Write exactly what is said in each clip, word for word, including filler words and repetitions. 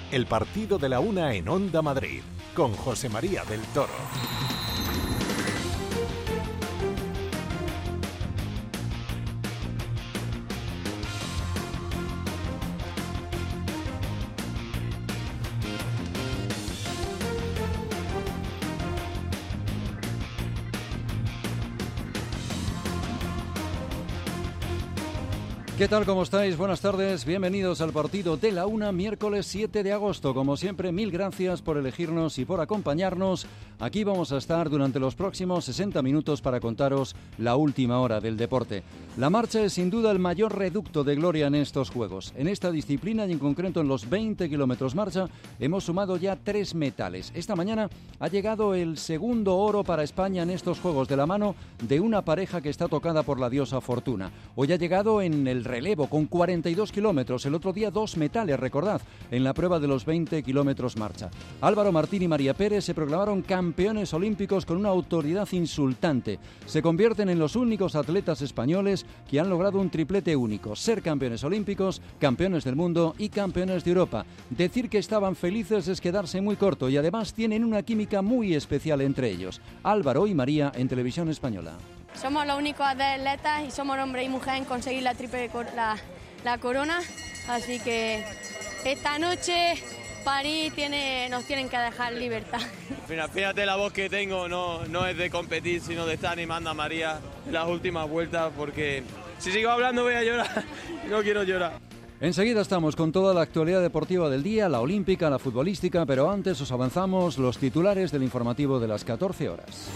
el partido de la una en Onda Madrid, con José María del Toro. ¿Qué tal? ¿Cómo estáis? Buenas tardes. Bienvenidos al partido de la una, miércoles siete de agosto. Como siempre, mil gracias por elegirnos y por acompañarnos. Aquí vamos a estar durante los próximos sesenta minutos para contaros la última hora del deporte. La marcha es sin duda el mayor reducto de gloria en estos Juegos. En esta disciplina y en concreto en los veinte kilómetros marcha hemos sumado ya tres metales. Esta mañana ha llegado el segundo oro para España en estos Juegos de la mano de una pareja que está tocada por la diosa Fortuna. Hoy ha llegado en el relevo con cuarenta y dos kilómetros, el otro día dos metales, recordad, en la prueba de los veinte kilómetros marcha. Álvaro Martín y María Pérez se proclamaron campeones olímpicos con una autoridad insultante. Se convierten en los únicos atletas españoles que han logrado un triplete único: ser campeones olímpicos, campeones del mundo y campeones de Europa. Decir que estaban felices es quedarse muy corto y además tienen una química muy especial entre ellos. Álvaro y María en Televisión Española. Somos los únicos atletas y somos hombre y mujer en conseguir la triple la, la corona, así que esta noche París tiene, nos tienen que dejar libertad. Fíjate la voz que tengo, no, no es de competir, sino de estar animando a María en las últimas vueltas, porque si sigo hablando voy a llorar, no quiero llorar. Enseguida estamos con toda la actualidad deportiva del día, la olímpica, la futbolística, pero antes os avanzamos los titulares del informativo de las catorce horas.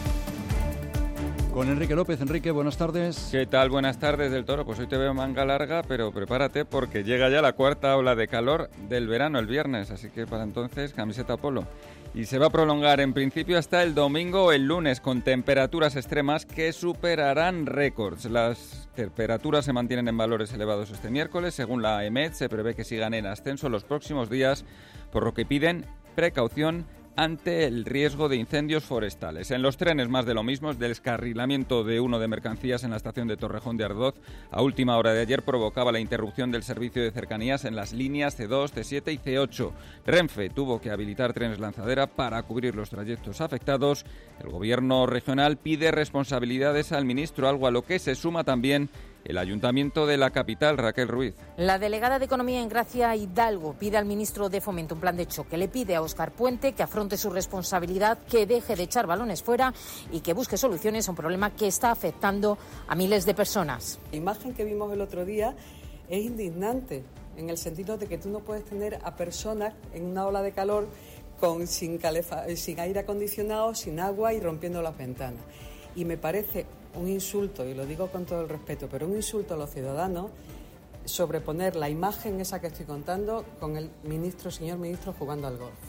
Con Enrique López. Enrique, buenas tardes. ¿Qué tal? Buenas tardes, del Toro. Pues hoy te veo manga larga, pero prepárate porque llega ya la cuarta ola de calor del verano el viernes, así que para entonces camiseta polo. Y se va a prolongar en principio hasta el domingo o el lunes con temperaturas extremas que superarán récords. Las temperaturas se mantienen en valores elevados este miércoles. Según la E M E D, se prevé que sigan en ascenso los próximos días, por lo que piden precaución ante el riesgo de incendios forestales. En los trenes más de lo mismo, el descarrilamiento de uno de mercancías en la estación de Torrejón de Ardoz a última hora de ayer provocaba la interrupción del servicio de cercanías en las líneas C dos, C siete y C ocho. Renfe tuvo que habilitar trenes lanzadera para cubrir los trayectos afectados. El gobierno regional pide responsabilidades al ministro, algo a lo que se suma también el Ayuntamiento de la capital, Raquel Ruiz. La delegada de Economía en Gracia, Hidalgo, pide al ministro de Fomento un plan de choque. Le pide a Óscar Puente que afronte su responsabilidad, que deje de echar balones fuera y que busque soluciones a un problema que está afectando a miles de personas. La imagen que vimos el otro día es indignante, en el sentido de que tú no puedes tener a personas en una ola de calor con, sin, calefa, sin aire acondicionado, sin agua y rompiendo las ventanas. Y me parece un insulto, y lo digo con todo el respeto, pero un insulto a los ciudadanos sobreponer la imagen esa que estoy contando con el ministro, señor ministro, jugando al golf.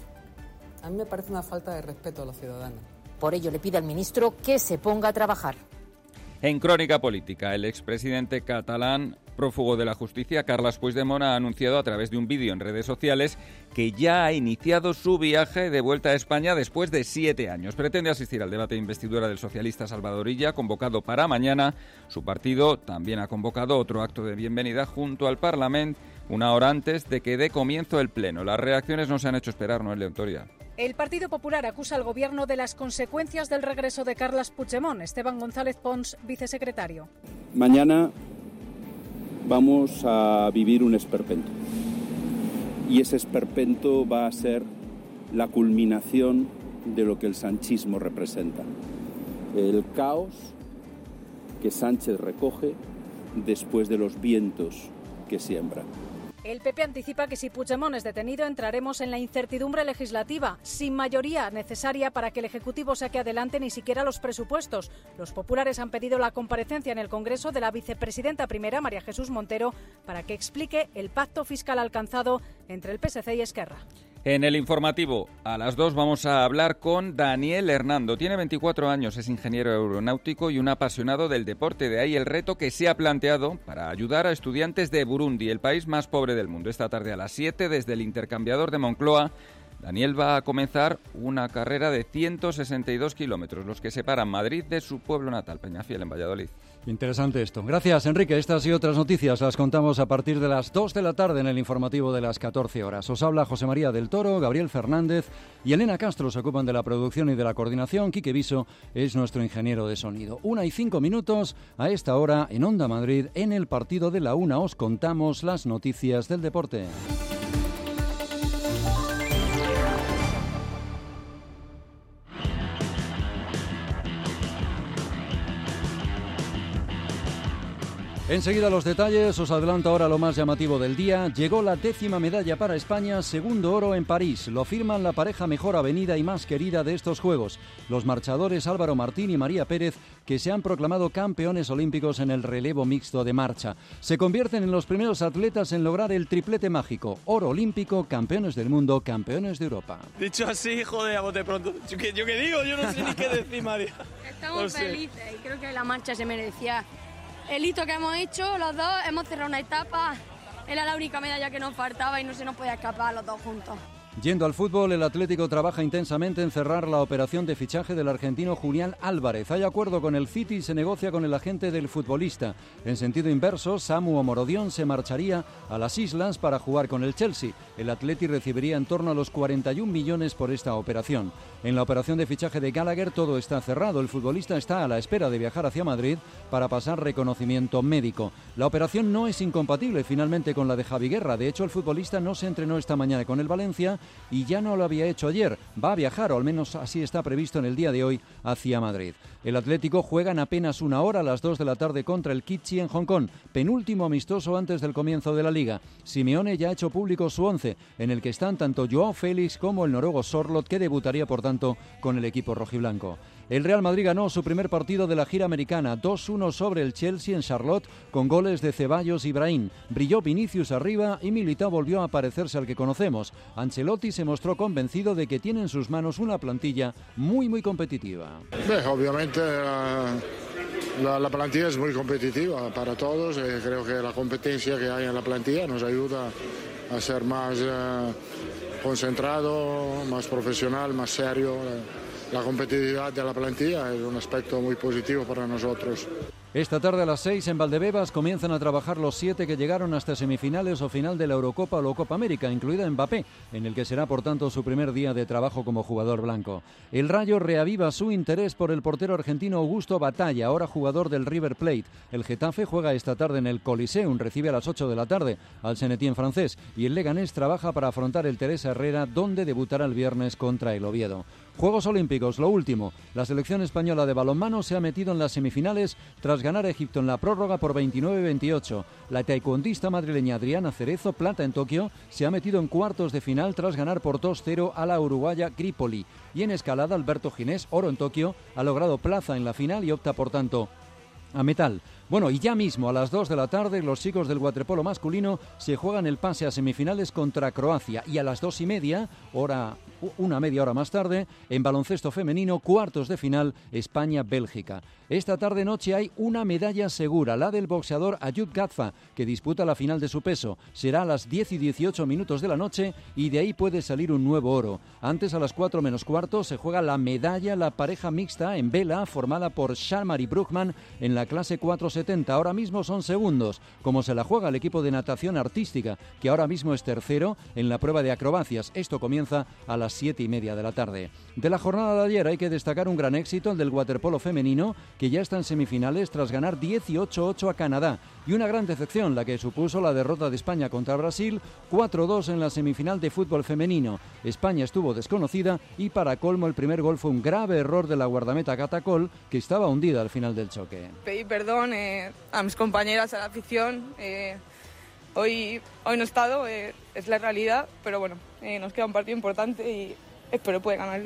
A mí me parece una falta de respeto a los ciudadanos. Por ello le pide al ministro que se ponga a trabajar. En crónica política, el expresidente catalán prófugo de la justicia, Carles Puigdemont, ha anunciado a través de un vídeo en redes sociales que ya ha iniciado su viaje de vuelta a España después de siete años. Pretende asistir al debate de investidura del socialista Salvador Illa, convocado para mañana. Su partido también ha convocado otro acto de bienvenida junto al Parlamento, una hora antes de que dé comienzo el pleno. Las reacciones no se han hecho esperar, ¿no, León Toria? El Partido Popular acusa al Gobierno de las consecuencias del regreso de Carles Puigdemont. Esteban González Pons, vicesecretario. Mañana vamos a vivir un esperpento. Y ese esperpento va a ser la culminación de lo que el sanchismo representa. El caos que Sánchez recoge después de los vientos que siembra. El P P anticipa que si Puigdemont es detenido entraremos en la incertidumbre legislativa, sin mayoría necesaria para que el Ejecutivo saque adelante ni siquiera los presupuestos. Los populares han pedido la comparecencia en el Congreso de la vicepresidenta primera, María Jesús Montero, para que explique el pacto fiscal alcanzado entre el P S C y Esquerra. En el informativo, a las dos vamos a hablar con Daniel Hernando. Tiene veinticuatro años, es ingeniero aeronáutico y un apasionado del deporte. De ahí el reto que se ha planteado para ayudar a estudiantes de Burundi, el país más pobre del mundo. Esta tarde a las siete, desde el intercambiador de Moncloa, Daniel va a comenzar una carrera de ciento sesenta y dos kilómetros, los que separan Madrid de su pueblo natal, Peñafiel, en Valladolid. Interesante esto. Gracias, Enrique. Estas y otras noticias las contamos a partir de las dos de la tarde en el informativo de las catorce horas. Os habla José María del Toro, Gabriel Fernández y Elena Castro se ocupan de la producción y de la coordinación. Quique Viso es nuestro ingeniero de sonido. Una y cinco minutos a esta hora en Onda Madrid. En el partido de la una os contamos las noticias del deporte. Enseguida los detalles, os adelanto ahora lo más llamativo del día. Llegó la décima medalla para España, segundo oro en París. Lo firman la pareja mejor avenida y más querida de estos Juegos. Los marchadores Álvaro Martín y María Pérez, que se han proclamado campeones olímpicos en el relevo mixto de marcha. Se convierten en los primeros atletas en lograr el triplete mágico. Oro olímpico, campeones del mundo, campeones de Europa. Dicho así, joder, a bote pronto. ¿Yo qué, yo qué digo? Yo no sé ni qué decir, María. Estamos no sé. felices y creo que la marcha se merecía el hito que hemos hecho los dos. Hemos cerrado una etapa, era la única medalla que nos faltaba y no se nos podía escapar los dos juntos. Yendo al fútbol, el Atlético trabaja intensamente en cerrar la operación de fichaje del argentino Julián Álvarez. Hay acuerdo con el City y se negocia con el agente del futbolista. En sentido inverso, Samu Omorodion se marcharía a las Islas para jugar con el Chelsea. El Atleti recibiría en torno a los cuarenta y un millones por esta operación. En la operación de fichaje de Gallagher todo está cerrado. El futbolista está a la espera de viajar hacia Madrid para pasar reconocimiento médico. La operación no es incompatible finalmente con la de Javi Guerra. De hecho, el futbolista no se entrenó esta mañana con el Valencia y ya no lo había hecho ayer. Va a viajar, o al menos así está previsto en el día de hoy, hacia Madrid. El Atlético juega en apenas una hora a las dos de la tarde contra el Kitsi en Hong Kong, penúltimo amistoso antes del comienzo de la Liga. Simeone ya ha hecho público su once, en el que están tanto Joao Félix como el noruego Sorloth, que debutaría por tanto con el equipo rojiblanco. El Real Madrid ganó su primer partido de la gira americana, dos uno sobre el Chelsea en Charlotte, con goles de Ceballos y Brahim. Brilló Vinicius arriba y Militao volvió a parecerse al que conocemos. Ancelotti se mostró convencido de que tiene en sus manos una plantilla muy muy competitiva. Beh, obviamente la, la, la plantilla es muy competitiva para todos. Eh, creo que la competencia que hay en la plantilla nos ayuda a ser más eh, concentrado, más profesional, más serio. La competitividad de la plantilla es un aspecto muy positivo para nosotros. Esta tarde a las seis en Valdebebas comienzan a trabajar los siete que llegaron hasta semifinales o final de la Eurocopa o la Copa América, incluida Mbappé, en el que será por tanto su primer día de trabajo como jugador blanco. El Rayo reaviva su interés por el portero argentino Augusto Batalla, ahora jugador del River Plate. El Getafe juega esta tarde en el Coliseum, recibe a las ocho de la tarde al Saint-Étienne francés, y el Leganés trabaja para afrontar el Teresa Herrera, donde debutará el viernes contra el Oviedo. Juegos Olímpicos, lo último. La selección española de balonmano se ha metido en las semifinales tras ganar a Egipto en la prórroga por veintinueve a veintiocho. La taekwondista madrileña Adriana Cerezo, plata en Tokio, se ha metido en cuartos de final tras ganar por dos cero a la uruguaya Gripoli. Y en escalada, Alberto Ginés, oro en Tokio, ha logrado plaza en la final y opta por tanto a metal. Bueno, y ya mismo a las dos de la tarde los chicos del waterpolo masculino se juegan el pase a semifinales contra Croacia, y a las dos y media, hora, una media hora más tarde, en baloncesto femenino, cuartos de final, España-Bélgica. Esta tarde-noche hay una medalla segura, la del boxeador Ayub Gazfa, que disputa la final de su peso. Será a las diez y dieciocho minutos de la noche y de ahí puede salir un nuevo oro. Antes, a las cuatro menos cuarto, se juega la medalla, la pareja mixta en vela, formada por Shalmar y Bruckmann en la clase cuatro setenta. Ahora mismo son segundos, como se la juega el equipo de natación artística, que ahora mismo es tercero en la prueba de acrobacias. Esto comienza a las siete y media de la tarde. De la jornada de ayer hay que destacar un gran éxito, el del waterpolo femenino, que ya está en semifinales tras ganar dieciocho ocho a Canadá, y una gran decepción la que supuso la derrota de España contra Brasil, cuatro dos en la semifinal de fútbol femenino. España estuvo desconocida y para colmo el primer gol fue un grave error de la guardameta Catacol, que estaba hundida al final del choque. Pedí perdón eh, a mis compañeras, a la afición. Eh, hoy, hoy no he estado, eh, es la realidad, pero bueno, eh, nos queda un partido importante y espero pueda ganarlo.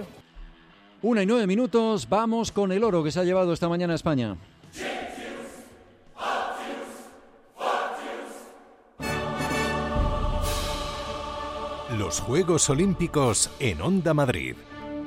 Una y nueve minutos, vamos con el oro que se ha llevado esta mañana a España. Los Juegos Olímpicos en Onda Madrid.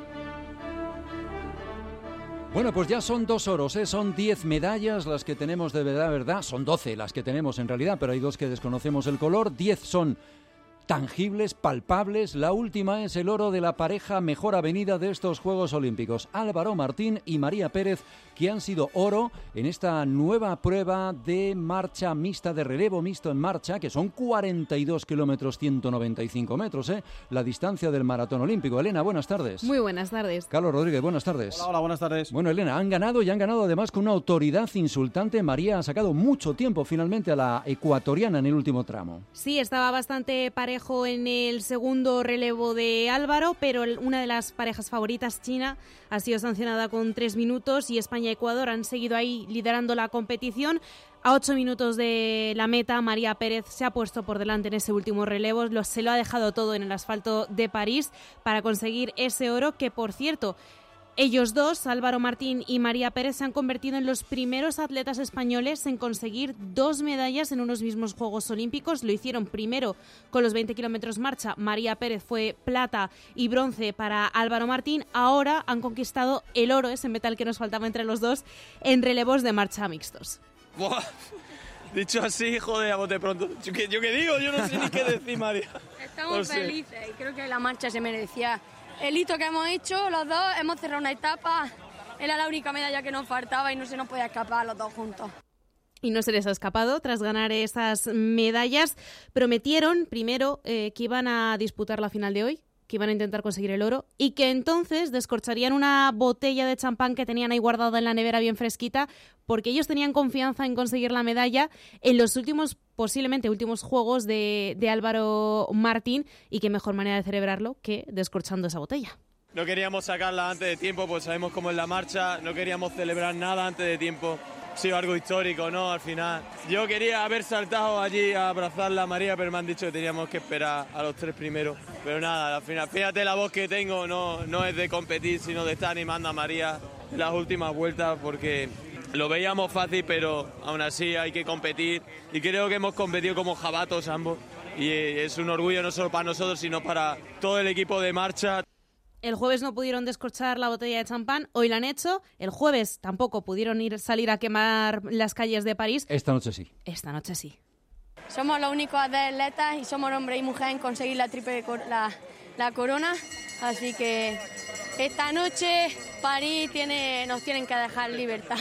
Bueno, pues ya son dos oros, ¿eh? Son diez medallas las que tenemos de verdad, verdad. Son doce las que tenemos en realidad, pero hay dos que desconocemos el color. Diez son tangibles, palpables. La última es el oro de la pareja mejor avenida de estos Juegos Olímpicos, Álvaro Martín y María Pérez, que han sido oro en esta nueva prueba de marcha mixta, de relevo mixto en marcha, que son cuarenta y dos kilómetros, ciento noventa y cinco metros, ¿eh? La distancia del maratón olímpico. Elena, buenas tardes. Muy buenas tardes. Carlos Rodríguez, buenas tardes. Hola, hola, buenas tardes. Bueno, Elena, han ganado y han ganado además con una autoridad insultante. María ha sacado mucho tiempo finalmente a la ecuatoriana en el último tramo. Sí, estaba bastante parejo en el segundo relevo de Álvaro, pero una de las parejas favoritas, China, ha sido sancionada con tres minutos y España y Ecuador han seguido ahí liderando la competición. A ocho minutos de la meta, María Pérez se ha puesto por delante en ese último relevo, lo, se lo ha dejado todo en el asfalto de París para conseguir ese oro que, por cierto, ellos dos, Álvaro Martín y María Pérez, se han convertido en los primeros atletas españoles en conseguir dos medallas en unos mismos Juegos Olímpicos. Lo hicieron primero con los veinte kilómetros marcha. María Pérez fue plata y bronce para Álvaro Martín. Ahora han conquistado el oro, ese metal que nos faltaba entre los dos, en relevos de marcha mixtos. Buah. Dicho así, joder, a bote pronto. ¿Yo qué, yo qué digo? Yo no sé ni qué decir, María. Estamos no sé. felices y creo que la marcha se merecía el hito que hemos hecho los dos. Hemos cerrado una etapa, era la única medalla que nos faltaba y no se nos podía escapar los dos juntos. Y no se les ha escapado. Tras ganar esas medallas, prometieron primero eh, que iban a disputar la final de hoy, que iban a intentar conseguir el oro y que entonces descorcharían una botella de champán que tenían ahí guardada en la nevera bien fresquita, porque ellos tenían confianza en conseguir la medalla en los últimos, posiblemente últimos Juegos de, de Álvaro Martín, y qué mejor manera de celebrarlo que descorchando esa botella. No queríamos sacarla antes de tiempo, pues sabemos cómo es la marcha, no queríamos celebrar nada antes de tiempo. Ha sido algo histórico, ¿no? Al final. Yo quería haber saltado allí a abrazarla a María, pero me han dicho que teníamos que esperar a los tres primeros. Pero nada, al final, fíjate la voz que tengo, no, no es de competir, sino de estar animando a María en las últimas vueltas, porque lo veíamos fácil, pero aún así hay que competir. Y creo que hemos competido como jabatos ambos. Y es un orgullo no solo para nosotros, sino para todo el equipo de marcha. El jueves no pudieron descorchar la botella de champán, hoy la han hecho. El jueves tampoco pudieron ir salir a quemar las calles de París. Esta noche sí. Esta noche sí. Somos los únicos atletas y somos hombre y mujer en conseguir la triple cor- la, la corona, así que esta noche París tiene, nos tienen que dejar libertad.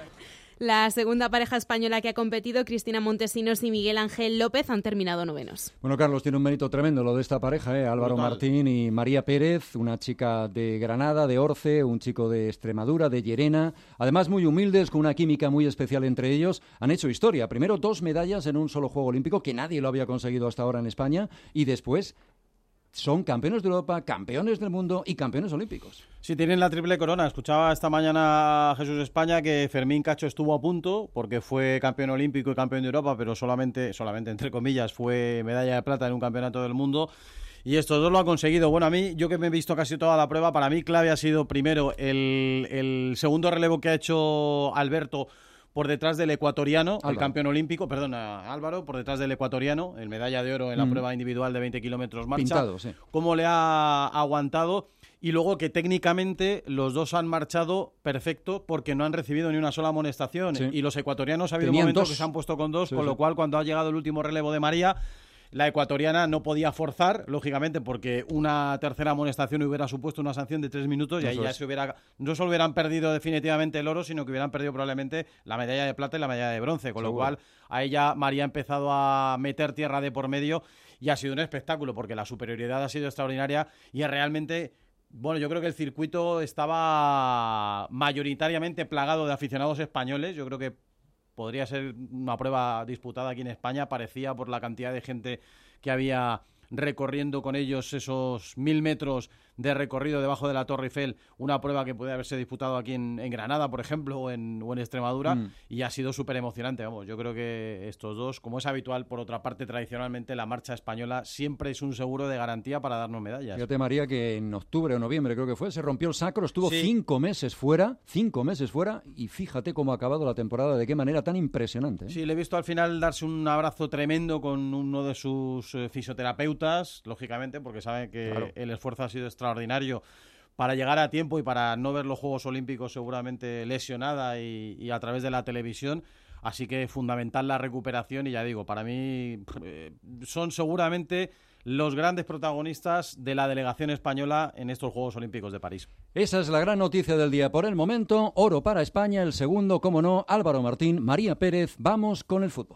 La segunda pareja española que ha competido, Cristina Montesinos y Miguel Ángel López, han terminado novenos. Bueno, Carlos, tiene un mérito tremendo lo de esta pareja, ¿eh? Álvaro Total. Martín y María Pérez, una chica de Granada, de Orce, un chico de Extremadura, de Llerena. Además, muy humildes, con una química muy especial entre ellos. Han hecho historia. Primero, dos medallas en un solo Juego Olímpico, que nadie lo había conseguido hasta ahora en España. Y después, son campeones de Europa, campeones del mundo y campeones olímpicos. Sí, tienen la triple corona. Escuchaba esta mañana a Jesús España que Fermín Cacho estuvo a punto porque fue campeón olímpico y campeón de Europa, pero solamente, solamente entre comillas, fue medalla de plata en un campeonato del mundo. Y estos dos lo han conseguido. Bueno, a mí, yo que me he visto casi toda la prueba, para mí clave ha sido primero el, el segundo relevo que ha hecho Alberto por detrás del ecuatoriano, Álvaro. El campeón olímpico, perdona, Álvaro, por detrás del ecuatoriano, el medalla de oro en la mm. prueba individual de veinte kilómetros marcha. Pintado, sí. Cómo le ha aguantado. Y luego que técnicamente los dos han marchado perfecto porque no han recibido ni una sola amonestación. Sí. Y los ecuatorianos ha habido Tenían momentos dos. que se han puesto con dos, Sí, con sí. lo cual cuando ha llegado el último relevo de María, la ecuatoriana no podía forzar, lógicamente, porque una tercera amonestación hubiera supuesto una sanción de tres minutos y Eso ahí ya es. se hubiera, no solo hubieran perdido definitivamente el oro, sino que hubieran perdido probablemente la medalla de plata y la medalla de bronce, con Seguro. lo cual a ella María ha empezado a meter tierra de por medio y ha sido un espectáculo porque la superioridad ha sido extraordinaria y es realmente... Bueno, yo creo que el circuito estaba mayoritariamente plagado de aficionados españoles. Yo creo que podría ser una prueba disputada aquí en España. Parecía por la cantidad de gente que había recorriendo con ellos esos mil metros de recorrido debajo de la Torre Eiffel, una prueba que puede haberse disputado aquí en, en Granada, por ejemplo, o en, o en Extremadura, mm. y ha sido súper emocionante. Vamos, yo creo que estos dos, como es habitual, por otra parte, tradicionalmente la marcha española siempre es un seguro de garantía para darnos medallas. Fíjate, María, que en octubre o noviembre creo que fue, se rompió el sacro, estuvo Sí. cinco meses fuera, cinco meses fuera, y fíjate cómo ha acabado la temporada, de qué manera tan impresionante, ¿eh? Sí, le he visto al final darse un abrazo tremendo con uno de sus eh, fisioterapeutas, lógicamente, porque sabe que Claro. el esfuerzo ha sido extraordinario para llegar a tiempo y para no ver los Juegos Olímpicos seguramente lesionada y, y a través de la televisión. Así que fundamental la recuperación y ya digo, para mí eh, son seguramente los grandes protagonistas de la delegación española en estos Juegos Olímpicos de París. Esa es la gran noticia del día por el momento. Oro para España, el segundo, como no, Álvaro Martín, María Pérez. Vamos con el fútbol.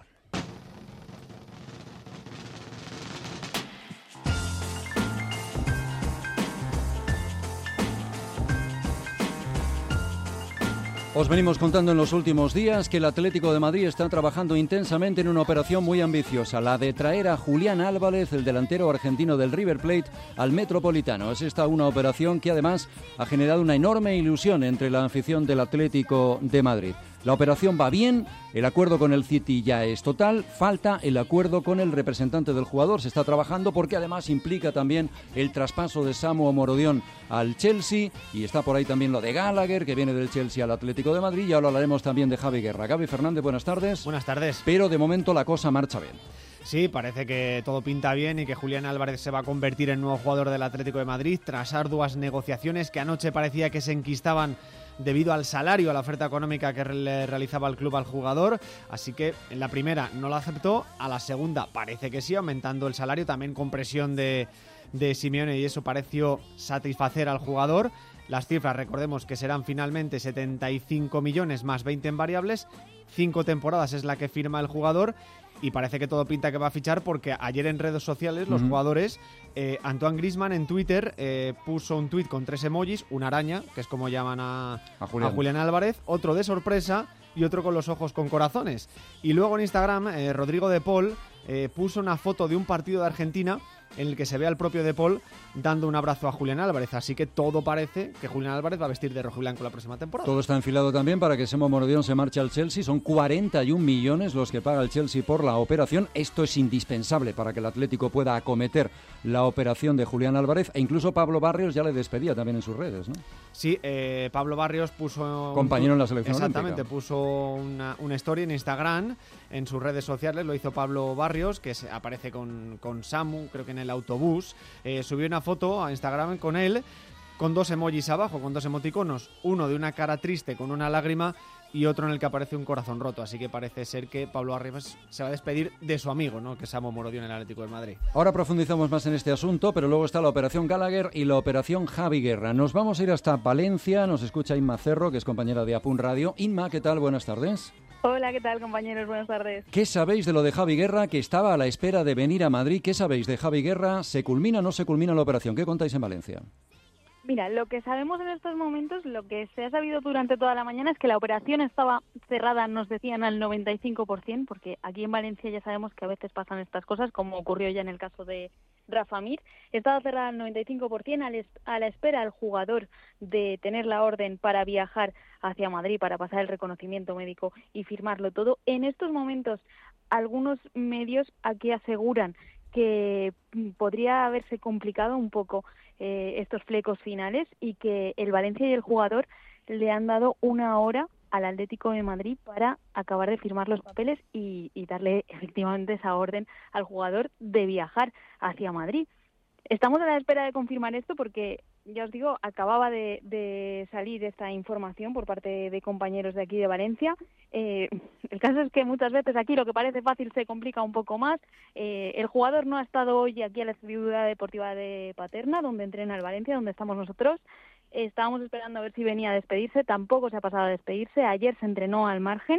Os venimos contando en los últimos días que el Atlético de Madrid está trabajando intensamente en una operación muy ambiciosa, la de traer a Julián Álvarez, el delantero argentino del River Plate, al Metropolitano. Es esta una operación que además ha generado una enorme ilusión entre la afición del Atlético de Madrid. La operación va bien, el acuerdo con el City ya es total, falta el acuerdo con el representante del jugador. Se está trabajando porque además implica también el traspaso de Samu Omorodion al Chelsea y está por ahí también lo de Gallagher, que viene del Chelsea al Atlético de Madrid, y ahora hablaremos también de Javi Guerra. Gaby Fernández, buenas tardes. Buenas tardes. Pero de momento la cosa marcha bien. Sí, parece que todo pinta bien y que Julián Álvarez se va a convertir en nuevo jugador del Atlético de Madrid tras arduas negociaciones que anoche parecía que se enquistaban debido al salario, a la oferta económica que le realizaba el club al jugador. Así que en la primera no lo aceptó, a la segunda parece que sí, aumentando el salario, también con presión de, de Simeone, y eso pareció satisfacer al jugador. Las cifras, recordemos que serán finalmente setenta y cinco millones más veinte en variables, cinco temporadas es la que firma el jugador. Y parece que todo pinta que va a fichar, porque ayer en redes sociales los uh-huh. jugadores, eh, Antoine Griezmann en Twitter eh, puso un tuit con tres emojis, una araña, que es como llaman a, a, Julián. a Julián Álvarez, otro de sorpresa y otro con los ojos con corazones. Y luego en Instagram, eh, Rodrigo de Paul eh, puso una foto de un partido de Argentina en el que se ve al propio De Paul dando un abrazo a Julián Álvarez. Así que todo parece que Julián Álvarez va a vestir de rojo y blanco la próxima temporada. Todo está enfilado también para que Samu Omorodion se marche al Chelsea. Son cuarenta y un millones los que paga el Chelsea por la operación. Esto es indispensable para que el Atlético pueda acometer la operación de Julián Álvarez. E incluso Pablo Barrios ya le despedía también en sus redes, ¿no? Sí, eh, Pablo Barrios puso... Compañero en la selección Exactamente, olímpica. puso una, una story en Instagram, en sus redes sociales, lo hizo Pablo Barrios, que se, aparece con, con Samu, creo que en el autobús. Eh, subió una foto a Instagram con él, con dos emojis abajo, con dos emoticonos, uno de una cara triste con una lágrima y otro en el que aparece un corazón roto. Así que parece ser que Pablo Barrios se va a despedir de su amigo, ¿no?, que es Samu Omorodion en el Atlético de Madrid. Ahora profundizamos más en este asunto, pero luego está la operación Gallagher y la operación Javi Guerra. Nos vamos a ir hasta Valencia, nos escucha Inma Cerro, que es compañera de Apun Radio. Inma, ¿qué tal? Buenas tardes. Hola, ¿qué tal, compañeros? Buenas tardes. ¿Qué sabéis de lo de Javi Guerra, que estaba a la espera de venir a Madrid? ¿Qué sabéis de Javi Guerra? ¿Se culmina o no se culmina la operación? ¿Qué contáis en Valencia? Mira, lo que sabemos en estos momentos, lo que se ha sabido durante toda la mañana es que la operación estaba cerrada, nos decían, al noventa y cinco por ciento, porque aquí en Valencia ya sabemos que a veces pasan estas cosas, como ocurrió ya en el caso de Rafa Mir. Estaba cerrada al noventa y cinco por ciento, a la espera al jugador de tener la orden para viajar hacia Madrid, para pasar el reconocimiento médico y firmarlo todo. En estos momentos, algunos medios aquí aseguran que podría haberse complicado un poco eh, estos flecos finales y que el Valencia y el jugador le han dado una hora al Atlético de Madrid para acabar de firmar los papeles y, y darle efectivamente esa orden al jugador de viajar hacia Madrid. Estamos a la espera de confirmar esto porque, ya os digo, acababa de, de salir esta información por parte de compañeros de aquí de Valencia. Eh, el caso es que muchas veces aquí lo que parece fácil se complica un poco más. Eh, el jugador no ha estado hoy aquí a la Ciudad Deportiva de Paterna, donde entrena el Valencia, donde estamos nosotros. Estábamos esperando a ver si venía a despedirse, tampoco se ha pasado a despedirse. Ayer se entrenó al margen,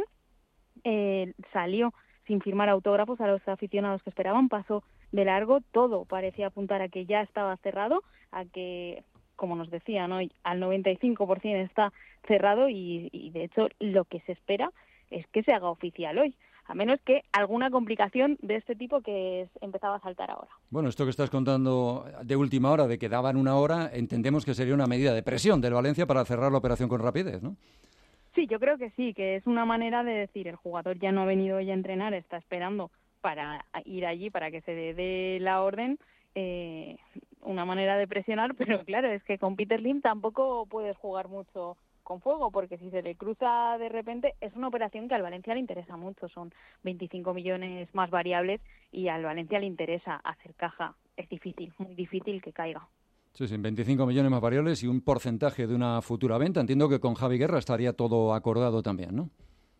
eh, salió sin firmar autógrafos a los aficionados que esperaban, pasó de largo, todo parecía apuntar a que ya estaba cerrado, a que, como nos decían hoy, al noventa y cinco por ciento está cerrado y, y de hecho lo que se espera es que se haga oficial hoy, a menos que alguna complicación de este tipo que es, empezaba a saltar ahora. Bueno, esto que estás contando de última hora, de que daban una hora, entendemos que sería una medida de presión del Valencia para cerrar la operación con rapidez, ¿no? Sí, yo creo que sí, que es una manera de decir, el jugador ya no ha venido hoy a entrenar, está esperando para ir allí, para que se dé de la orden, eh, una manera de presionar, pero claro, es que con Peter Lim tampoco puedes jugar mucho con fuego, porque si se le cruza de repente, es una operación que al Valencia le interesa mucho, son veinticinco millones más variables y al Valencia le interesa hacer caja, es difícil, muy difícil que caiga. Sí, sí, veinticinco millones más variables y un porcentaje de una futura venta. Entiendo que con Javi Guerra estaría todo acordado también, ¿no?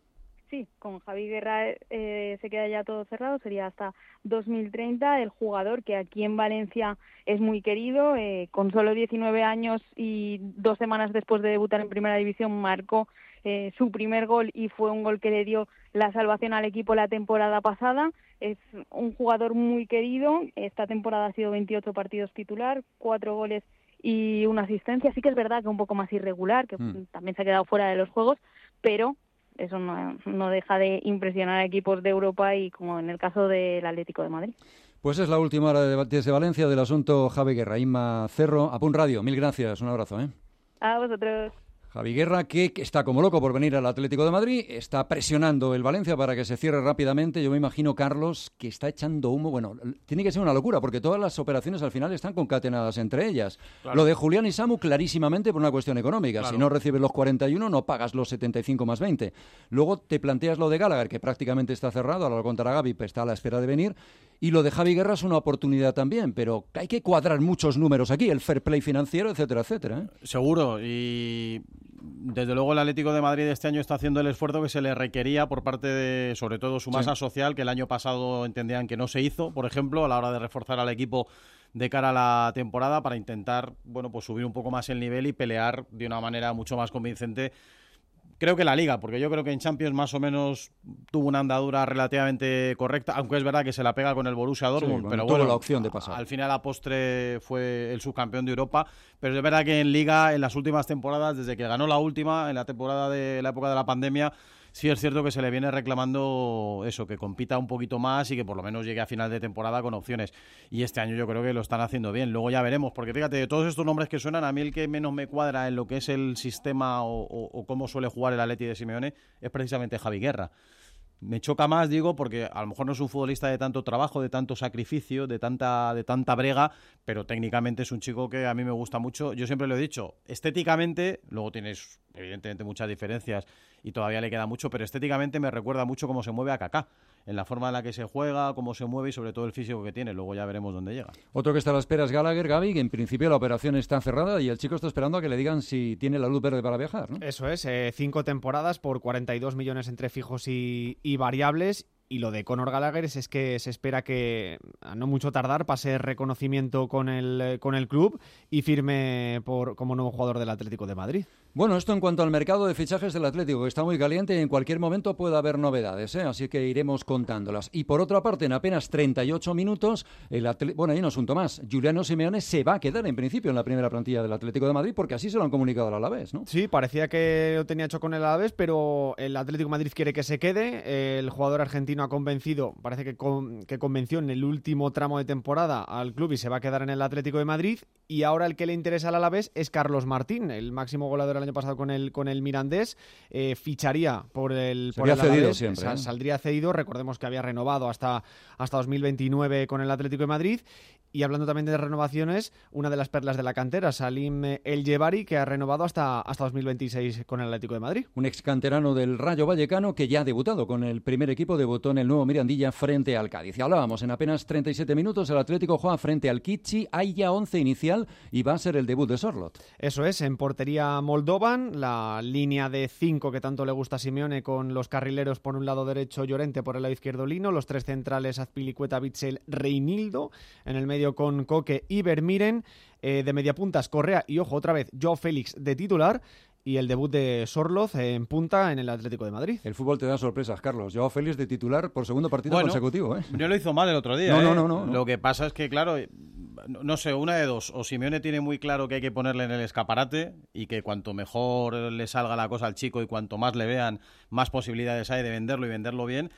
Sí, con Javi Guerra eh, se queda ya todo cerrado, sería hasta dos mil treinta. El jugador que aquí en Valencia es muy querido, eh, con solo diecinueve años y dos semanas después de debutar en Primera División marcó eh, su primer gol y fue un gol que le dio la salvación al equipo la temporada pasada. Es un jugador muy querido, esta temporada ha sido veintiocho partidos titular, cuatro goles y una asistencia. Sí que es verdad que un poco más irregular, que mm. también se ha quedado fuera de los juegos, pero eso no, no deja de impresionar a equipos de Europa y como en el caso del Atlético de Madrid. Pues es la última hora de, desde Valencia del asunto Javi Guerra. Inma Cerro, A P U N Radio, mil gracias, un abrazo. ¿eh? A vosotros. Javi Guerra, que está como loco por venir al Atlético de Madrid, está presionando el Valencia para que se cierre rápidamente. Yo me imagino, Carlos, que está echando humo. Bueno, tiene que ser una locura, porque todas las operaciones al final están concatenadas entre ellas. Claro. Lo de Julián y Samu, clarísimamente por una cuestión económica. Claro. Si no recibes los cuarenta y uno, no pagas los setenta y cinco más veinte. Luego te planteas lo de Gallagher, que prácticamente está cerrado, ahora lo contará Gaby, pues está a la espera de venir. Y lo de Javi Guerra es una oportunidad también, pero hay que cuadrar muchos números aquí, el fair play financiero, etcétera, etcétera. ¿eh? Seguro, y desde luego el Atlético de Madrid este año está haciendo el esfuerzo que se le requería por parte de, sobre todo, su masa sí. social, que el año pasado entendían que no se hizo, por ejemplo, a la hora de reforzar al equipo de cara a la temporada para intentar, bueno, pues subir un poco más el nivel y pelear de una manera mucho más convincente. Creo que la Liga, porque yo creo que en Champions más o menos tuvo una andadura relativamente correcta, aunque es verdad que se la pega con el Borussia Dortmund, sí, pero tuvo bueno, la opción de pasar. Al final a postre fue el subcampeón de Europa, pero es verdad que en Liga, en las últimas temporadas, desde que ganó la última, en la temporada de la época de la pandemia, sí es cierto que se le viene reclamando eso, que compita un poquito más y que por lo menos llegue a final de temporada con opciones. Y este año yo creo que lo están haciendo bien. Luego ya veremos, porque fíjate, de todos estos nombres que suenan, a mí el que menos me cuadra en lo que es el sistema o, o, o cómo suele jugar el Atleti de Simeone es precisamente Javi Guerra. Me choca más, digo, porque a lo mejor no es un futbolista de tanto trabajo, de tanto sacrificio, de tanta, de tanta brega, pero técnicamente es un chico que a mí me gusta mucho. Yo siempre lo he dicho, estéticamente, luego tienes evidentemente muchas diferencias y todavía le queda mucho, pero estéticamente me recuerda mucho cómo se mueve a Kaká, en la forma en la que se juega, cómo se mueve y sobre todo el físico que tiene. Luego ya veremos dónde llega. Otro que está a la espera es Gallagher, Gaby, que en principio la operación está cerrada y el chico está esperando a que le digan si tiene la luz verde para viajar, ¿no? Eso es, eh, cinco temporadas por cuarenta y dos millones entre fijos y, y variables. Y lo de Conor Gallagher es, es que se espera que a no mucho tardar pase reconocimiento con el, con el club y firme por, como nuevo jugador del Atlético de Madrid. Bueno, esto en cuanto al mercado de fichajes del Atlético, que está muy caliente y en cualquier momento puede haber novedades, ¿eh? Así que iremos contándolas. Y por otra parte, en apenas treinta y ocho minutos, el atle... bueno, hay un asunto más. Giuliano Simeone se va a quedar en principio en la primera plantilla del Atlético de Madrid porque así se lo han comunicado al Alavés, ¿no? Sí, parecía que lo tenía hecho con el Alavés, pero el Atlético de Madrid quiere que se quede. El jugador argentino ha convencido, parece que, con, que convenció en el último tramo de temporada al club y se va a quedar en el Atlético de Madrid. Y ahora el que le interesa al Alavés es Carlos Martín, el máximo goleador del año pasado con el, con el Mirandés. Eh, ficharía por el, por el cedido Alavés, siempre, ¿eh? Saldría cedido. Recordemos que había renovado hasta, hasta dos mil veintinueve con el Atlético de Madrid. Y hablando también de renovaciones, una de las perlas de la cantera, Salim El Jebari, que ha renovado hasta, hasta dos mil veintiséis con el Atlético de Madrid. Un ex canterano del Rayo Vallecano que ya ha debutado con el primer equipo, debutó en el nuevo Mirandilla frente al Cádiz. Y hablábamos, en apenas treinta y siete minutos el Atlético juega frente al Kitchi, hay ya once inicial y va a ser el debut de Sorloth. Eso es, en portería Moldovan, la línea de cinco que tanto le gusta a Simeone, con los carrileros por un lado derecho Llorente, por el lado izquierdo Lino, los tres centrales Azpilicueta, Bitzel, Reinildo, en el medio con Coque y Vermiren, eh, de mediapuntas Correa y, ojo, otra vez Joao Félix de titular. Y el debut de Sorloth en punta en el Atlético de Madrid. El fútbol te da sorpresas, Carlos. Joao Félix de titular por segundo partido bueno, consecutivo, ¿eh? No lo hizo mal el otro día. No, ¿eh? no, no, no, no. Lo que pasa es que, claro, no, no sé, una de dos. O Simeone tiene muy claro que hay que ponerle en el escaparate y que cuanto mejor le salga la cosa al chico y cuanto más le vean, más posibilidades hay de venderlo y venderlo bien.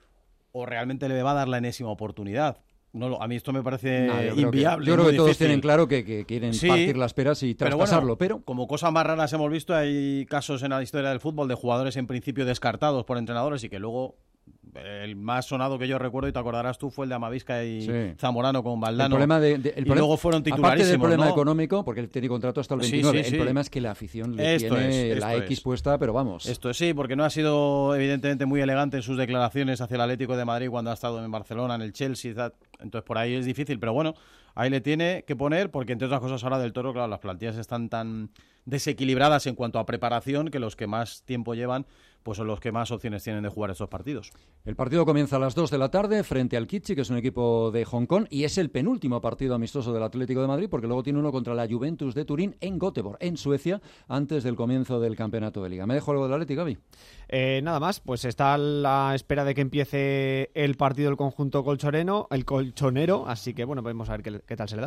O realmente le va a dar la enésima oportunidad. No, a mí esto me parece no, yo inviable. Que, yo creo que todos difícil. tienen claro que, que quieren sí, partir las peras y traspasarlo, pero, bueno, pero... Como cosas más raras hemos visto, hay casos en la historia del fútbol de jugadores en principio descartados por entrenadores y que luego... El más sonado que yo recuerdo, y te acordarás tú, fue el de Amavisca y sí. Zamorano con Valdano. El problema de, de, el y problema, luego fueron titularísimos. Aparte del problema ¿no? económico, porque él tiene contrato hasta el veintinueve, sí, sí, sí. El problema es que la afición le esto tiene es, la X es. puesta, pero vamos. Esto es sí, porque no ha sido evidentemente muy elegante en sus declaraciones hacia el Atlético de Madrid cuando ha estado en Barcelona, en el Chelsea. Entonces por ahí es difícil, pero bueno, ahí le tiene que poner, porque entre otras cosas ahora del Toro, claro, las plantillas están tan desequilibradas en cuanto a preparación que los que más tiempo llevan pues son los que más opciones tienen de jugar estos partidos. El partido comienza a las dos de la tarde frente al Kitchi, que es un equipo de Hong Kong, y es el penúltimo partido amistoso del Atlético de Madrid, porque luego tiene uno contra la Juventus de Turín en Göteborg, en Suecia, antes del comienzo del campeonato de Liga. ¿Me dejo algo del Atlético, Gaby? Eh, nada más, pues está a la espera de que empiece el partido del conjunto colchonero, el colchonero, así que bueno, vamos a ver qué, qué tal se le da.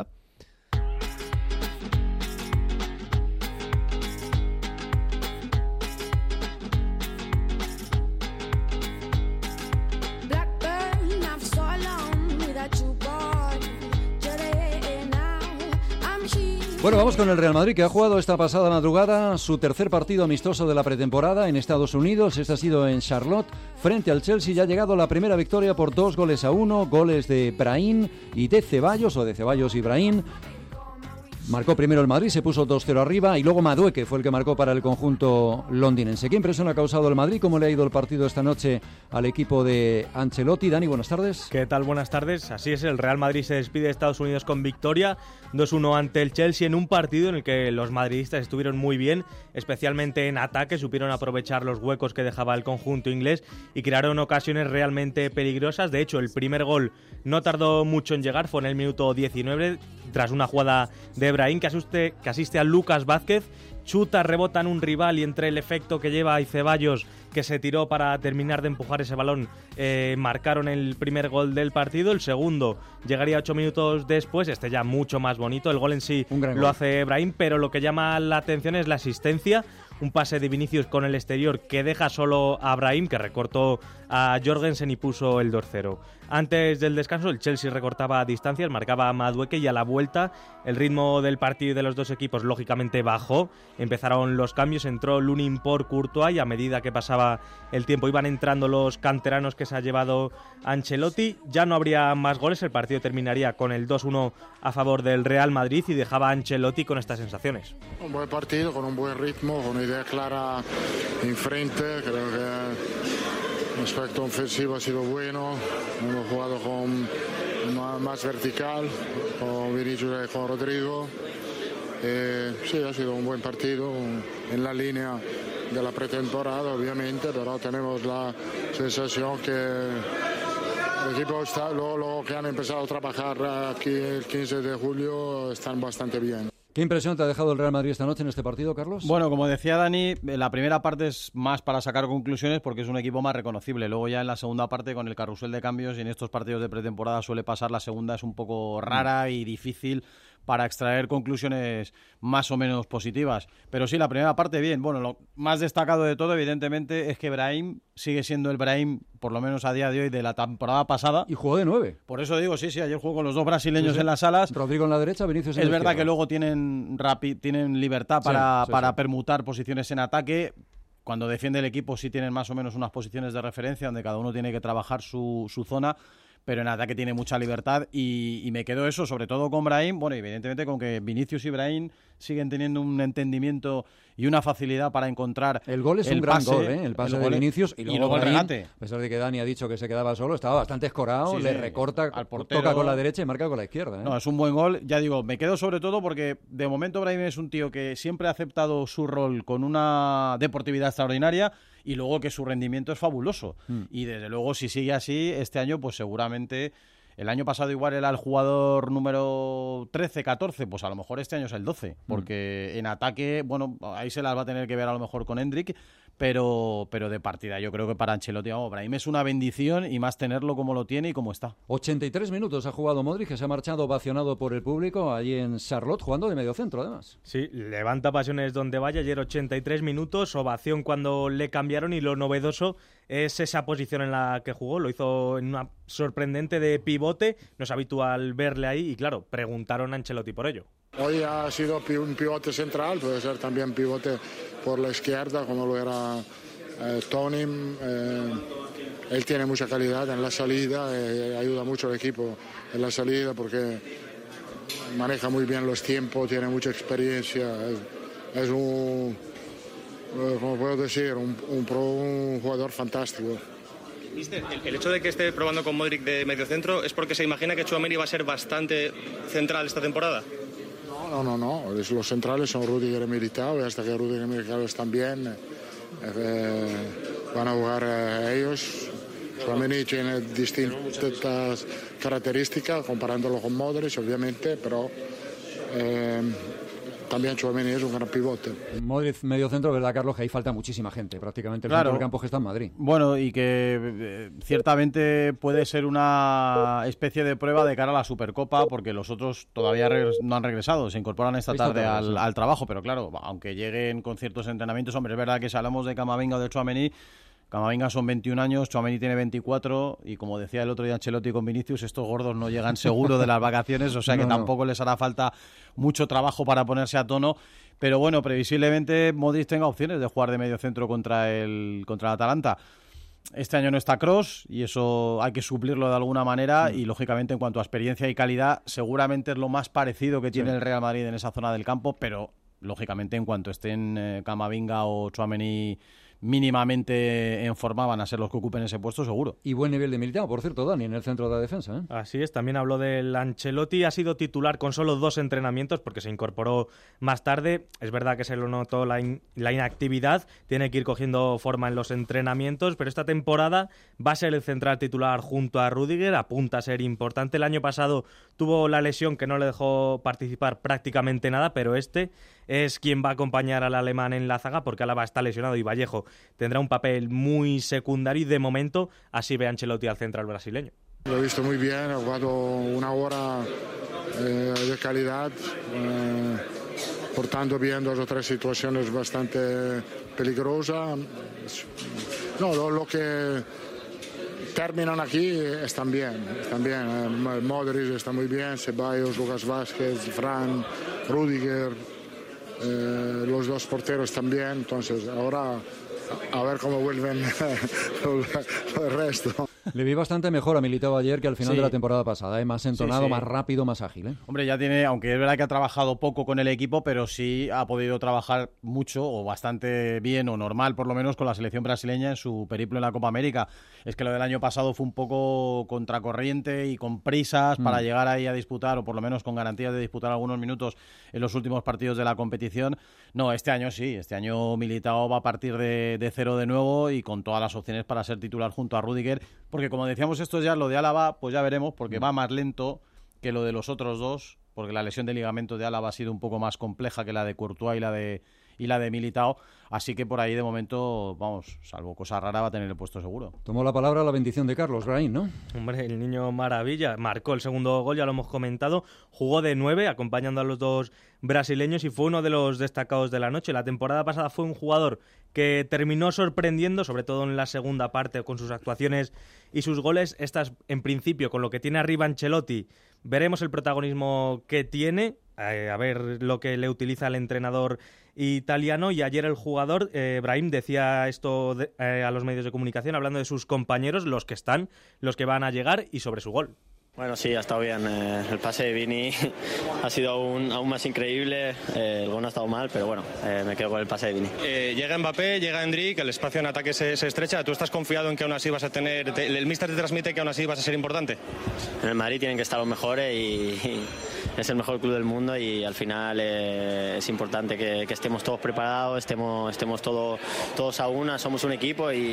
Bueno, vamos con el Real Madrid, que ha jugado esta pasada madrugada su tercer partido amistoso de la pretemporada en Estados Unidos. Este ha sido en Charlotte, frente al Chelsea. Ya ha llegado la primera victoria por dos goles a uno, goles de Brahim y de Ceballos, o de Ceballos y Brahim. Marcó primero el Madrid, se puso dos cero arriba, y luego Madueke fue el que marcó para el conjunto londinense. ¿Qué impresión ha causado el Madrid? ¿Cómo le ha ido el partido esta noche al equipo de Ancelotti? Dani, buenas tardes. ¿Qué tal? Buenas tardes. Así es, el Real Madrid se despide de Estados Unidos con victoria, dos uno ante el Chelsea, en un partido en el que los madridistas estuvieron muy bien, especialmente en ataque, supieron aprovechar los huecos que dejaba el conjunto inglés y crearon ocasiones realmente peligrosas. De hecho, el primer gol no tardó mucho en llegar, fue en el minuto diecinueve, tras una jugada de Brahim que, asuste, que asiste a Lucas Vázquez, chuta, rebota en un rival, y entre el efecto que lleva y Ceballos, que se tiró para terminar de empujar ese balón, eh, marcaron el primer gol del partido. El segundo llegaría ocho minutos después, este ya mucho más bonito. El gol en sí lo gol. hace Brahim, pero lo que llama la atención es la asistencia. Un pase de Vinicius con el exterior que deja solo a Brahim, que recortó a Jorgensen y puso el dos cero. Antes del descanso, el Chelsea recortaba distancias, marcaba a Madueke, y a la vuelta el ritmo del partido de los dos equipos lógicamente bajó. Empezaron los cambios, entró Lunin por Courtois, y a medida que pasaba el tiempo iban entrando los canteranos que se ha llevado Ancelotti. Ya no habría más goles, el partido terminaría con el dos uno a favor del Real Madrid, y dejaba a Ancelotti con estas sensaciones. Un buen partido, con un buen ritmo, con una idea clara enfrente. Creo que el aspecto ofensivo ha sido bueno. Hemos jugado con más vertical, con Vinicius y con Rodrigo. Eh, sí, ha sido un buen partido, en la línea de la pretemporada, obviamente, pero tenemos la sensación que el equipo está, lo, lo que han empezado a trabajar aquí el quince de julio están bastante bien. ¿Qué impresión te ha dejado el Real Madrid esta noche en este partido, Carlos? Bueno, como decía Dani, la primera parte es más para sacar conclusiones porque es un equipo más reconocible. Luego ya en la segunda parte, con el carrusel de cambios, y en estos partidos de pretemporada suele pasar, la segunda es un poco rara y difícil para extraer conclusiones más o menos positivas. Pero sí, la primera parte bien. Bueno, lo más destacado de todo, evidentemente, es que Brahim sigue siendo el Brahim, por lo menos a día de hoy, de la temporada pasada. Y jugó de nueve. Por eso digo, sí, sí, ayer jugó con los dos brasileños sí, sí. en las alas. Rodrigo en la derecha, Vinicius en es la verdad izquierda. Que luego tienen, rapi- tienen libertad para, sí, sí, para sí. permutar posiciones en ataque. Cuando defiende el equipo sí tienen más o menos unas posiciones de referencia donde cada uno tiene que trabajar su, su zona, pero en ataque tiene mucha libertad, y, y me quedo eso, sobre todo con Brahim, bueno, evidentemente con que Vinicius y Brahim siguen teniendo un entendimiento y una facilidad para encontrar el gol es el un gran pase, gol, ¿eh? El pase el de Vinicius, y luego, y luego el Brahim, regate. A pesar de que Dani ha dicho que se quedaba solo, estaba bastante escorado, sí, le sí. recorta, al portero, toca con la derecha y marca con la izquierda, ¿eh? No, es un buen gol, ya digo, me quedo sobre todo porque de momento Brahim es un tío que siempre ha aceptado su rol con una deportividad extraordinaria, y luego que su rendimiento es fabuloso, mm. y desde luego si sigue así este año, pues seguramente. El año pasado igual era el jugador número trece, catorce, pues a lo mejor este año es el doce, porque mm. en ataque, bueno, ahí se las va a tener que ver a lo mejor con Hendrik, pero, pero de partida yo creo que para Ancelotti, vamos, Brahim es una bendición, y más tenerlo como lo tiene y como está. ochenta y tres minutos ha jugado Modric, que se ha marchado ovacionado por el público allí en Charlotte, jugando de mediocentro además. Sí, levanta pasiones donde vaya. Ayer ochenta y tres minutos, ovación cuando le cambiaron, y lo novedoso es esa posición en la que jugó. Lo hizo en una sorprendente de pivote, no es habitual verle ahí, y claro, preguntaron a Ancelotti por ello. Hoy ha sido un pivote central, puede ser también pivote por la izquierda, como lo era eh, Tony. Eh, él tiene mucha calidad en la salida, eh, ayuda mucho al equipo en la salida porque maneja muy bien los tiempos, tiene mucha experiencia, es, es un, eh, como puedo decir, un, un, pro, un jugador fantástico. Mister, el, el hecho de que esté probando con Modric de mediocentro es porque se imagina que Tchouaméni va a ser bastante central esta temporada. No, no, no, los centrales son Rudiger y Militao, y hasta que Rudiger y Militao están bien, eh, van a jugar eh, ellos. Tchouaméni tiene distintas características comparándolo con Modric, obviamente, pero eh, también Tchouaméni es un gran pivote. Modric medio centro, ¿verdad, Carlos? Que ahí falta muchísima gente, prácticamente el Claro. centro del campo que está en Madrid. Bueno, y que eh, ciertamente puede ser una especie de prueba de cara a la Supercopa, porque los otros todavía regres- no han regresado, se incorporan esta Esta tarde tarde, al, sí. al trabajo, pero claro, aunque lleguen con ciertos entrenamientos, hombre, es verdad que si hablamos de Camavinga o de Tchouaméni, Camavinga son veintiún años, Tchouaméni tiene veinticuatro, y como decía el otro día Ancelotti con Vinicius, estos gordos no llegan seguro de las vacaciones, o sea que No, no. tampoco les hará falta mucho trabajo para ponerse a tono. Pero bueno, previsiblemente Modric tenga opciones de jugar de medio centro contra el, contra el Atalanta. Este año no está Kroos y eso hay que suplirlo de alguna manera, y lógicamente en cuanto a experiencia y calidad seguramente es lo más parecido que tiene Sí. el Real Madrid en esa zona del campo, pero lógicamente en cuanto estén eh, Camavinga o Tchouaméni mínimamente en forma van a ser los que ocupen ese puesto seguro. Y buen nivel de Militao, por cierto, Dani, en el centro de la defensa, ¿eh? Así es, también habló del Ancelotti, ha sido titular con solo dos entrenamientos porque se incorporó más tarde. Es verdad que se lo notó la, in- la inactividad, tiene que ir cogiendo forma en los entrenamientos, pero esta temporada va a ser el central titular junto a Rüdiger, apunta a ser importante. El año pasado tuvo la lesión que no le dejó participar prácticamente nada, pero este es quien va a acompañar al alemán en la zaga porque Álava está lesionado y Vallejo tendrá un papel muy secundario, y de momento así ve Ancelotti al central brasileño. Lo he visto muy bien, ha jugado una hora eh, de calidad, eh, portando bien dos o tres situaciones bastante peligrosas. No, lo, lo que terminan aquí están bien, están bien. Eh, Modric está muy bien, Ceballos, Lucas Vázquez, Fran, Rüdiger, eh, los dos porteros también. Entonces ahora a ver cómo vuelven el resto. Le vi bastante mejor a Militao ayer que al final Sí. de la temporada pasada, ¿eh? Más entonado, Sí, sí. más rápido, más ágil, ¿eh? Hombre, ya tiene, aunque es verdad que ha trabajado poco con el equipo, pero sí ha podido trabajar mucho o bastante bien o normal, por lo menos, con la selección brasileña en su periplo en la Copa América. Es que lo del año pasado fue un poco contracorriente y con prisas Mm. para llegar ahí a disputar, o por lo menos con garantías de disputar algunos minutos en los últimos partidos de la competición. No, este año sí, este año Militao va a partir de, de cero de nuevo y con todas las opciones para ser titular junto a Rüdiger, porque como decíamos estos ya, lo de Álava, pues ya veremos, porque va más lento que lo de los otros dos, porque la lesión de ligamento de Álava ha sido un poco más compleja que la de Courtois y la de y la de Militao, así que por ahí de momento, vamos, salvo cosa rara, va a tener el puesto seguro. Tomó la palabra la bendición de Carlos Brahim, ¿no? Hombre, el niño maravilla, marcó el segundo gol, ya lo hemos comentado, jugó de nueve acompañando a los dos brasileños y fue uno de los destacados de la noche. La temporada pasada fue un jugador que terminó sorprendiendo, sobre todo en la segunda parte con sus actuaciones y sus goles. Estas, en principio, con lo que tiene arriba Ancelotti, veremos el protagonismo que tiene, eh, a ver lo que le utiliza el entrenador italiano. Y ayer el jugador, eh, Brahim, decía esto de, eh, a los medios de comunicación, hablando de sus compañeros, los que están, los que van a llegar, y sobre su gol. Bueno, sí, ha estado bien. Eh, el pase de Vini ha sido aún, aún más increíble. Eh, el gol no ha estado mal, pero bueno, eh, me quedo con el pase de Vini. Eh, llega Mbappé, llega Endrick, el espacio en ataque se, se estrecha. ¿Tú estás confiado en que aún así vas a tener... Te, el míster te transmite que aún así vas a ser importante? En el Madrid tienen que estar los mejores y, y es el mejor club del mundo, y al final eh, es importante que, que estemos todos preparados, estemos, estemos todo, todos a una, somos un equipo y,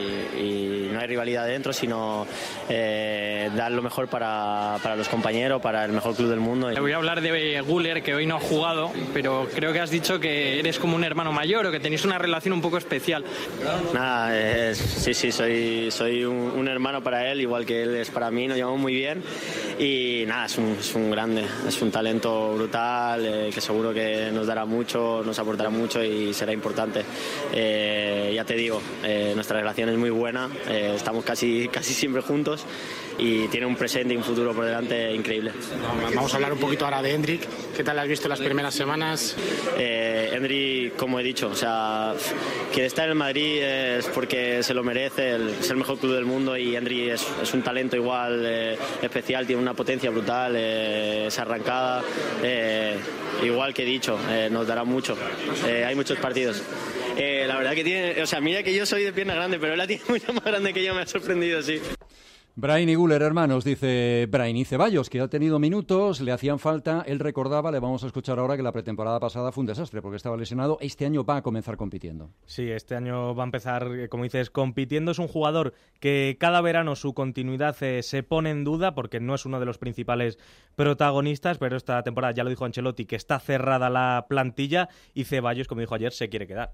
y no hay rivalidad dentro, sino eh, dar lo mejor para para los compañeros, para el mejor club del mundo. Voy a hablar de Güler, que hoy no ha jugado, pero creo que has dicho que eres como un hermano mayor o que tenéis una relación un poco especial. Nada, eh, sí, sí, soy, soy un, un hermano para él, igual que él es para mí, nos llevamos muy bien y nada, es un, es un grande, es un talento brutal, eh, que seguro que nos dará mucho, nos aportará mucho y será importante. Eh, ya te digo, eh, nuestra relación es muy buena, eh, estamos casi, casi siempre juntos y tiene un presente y un futuro por delante increíble. Vamos a hablar un poquito ahora de Endrick. ¿Qué tal has visto las primeras semanas? Eh, Endrick, como he dicho, o sea, que está en el Madrid es porque se lo merece, el, es el mejor club del mundo y Endrick es, es un talento igual eh, especial, tiene una potencia brutal, eh, es arrancada, eh, igual que he dicho, eh, nos dará mucho. Eh, hay muchos partidos. Eh, la verdad que tiene, o sea, mira que yo soy de pierna grande, pero él la tiene mucho más grande que yo, me ha sorprendido, sí. Brahim y Güler, hermanos, dice Brahim y Ceballos, que ha tenido minutos, le hacían falta, él recordaba, le vamos a escuchar ahora, que la pretemporada pasada fue un desastre porque estaba lesionado, este año va a comenzar compitiendo. Sí, este año va a empezar, como dices, compitiendo. Es un jugador que cada verano su continuidad eh, se pone en duda porque no es uno de los principales protagonistas, pero esta temporada, ya lo dijo Ancelotti, que está cerrada la plantilla y Ceballos, como dijo ayer, se quiere quedar.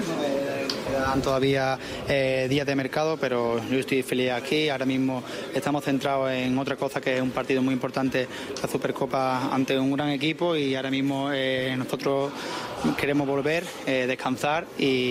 Quedan todavía eh, días de mercado, pero yo estoy feliz aquí. Ahora mismo estamos centrados en otra cosa, que es un partido muy importante, la Supercopa, ante un gran equipo, y ahora mismo eh, nosotros queremos volver, eh, descansar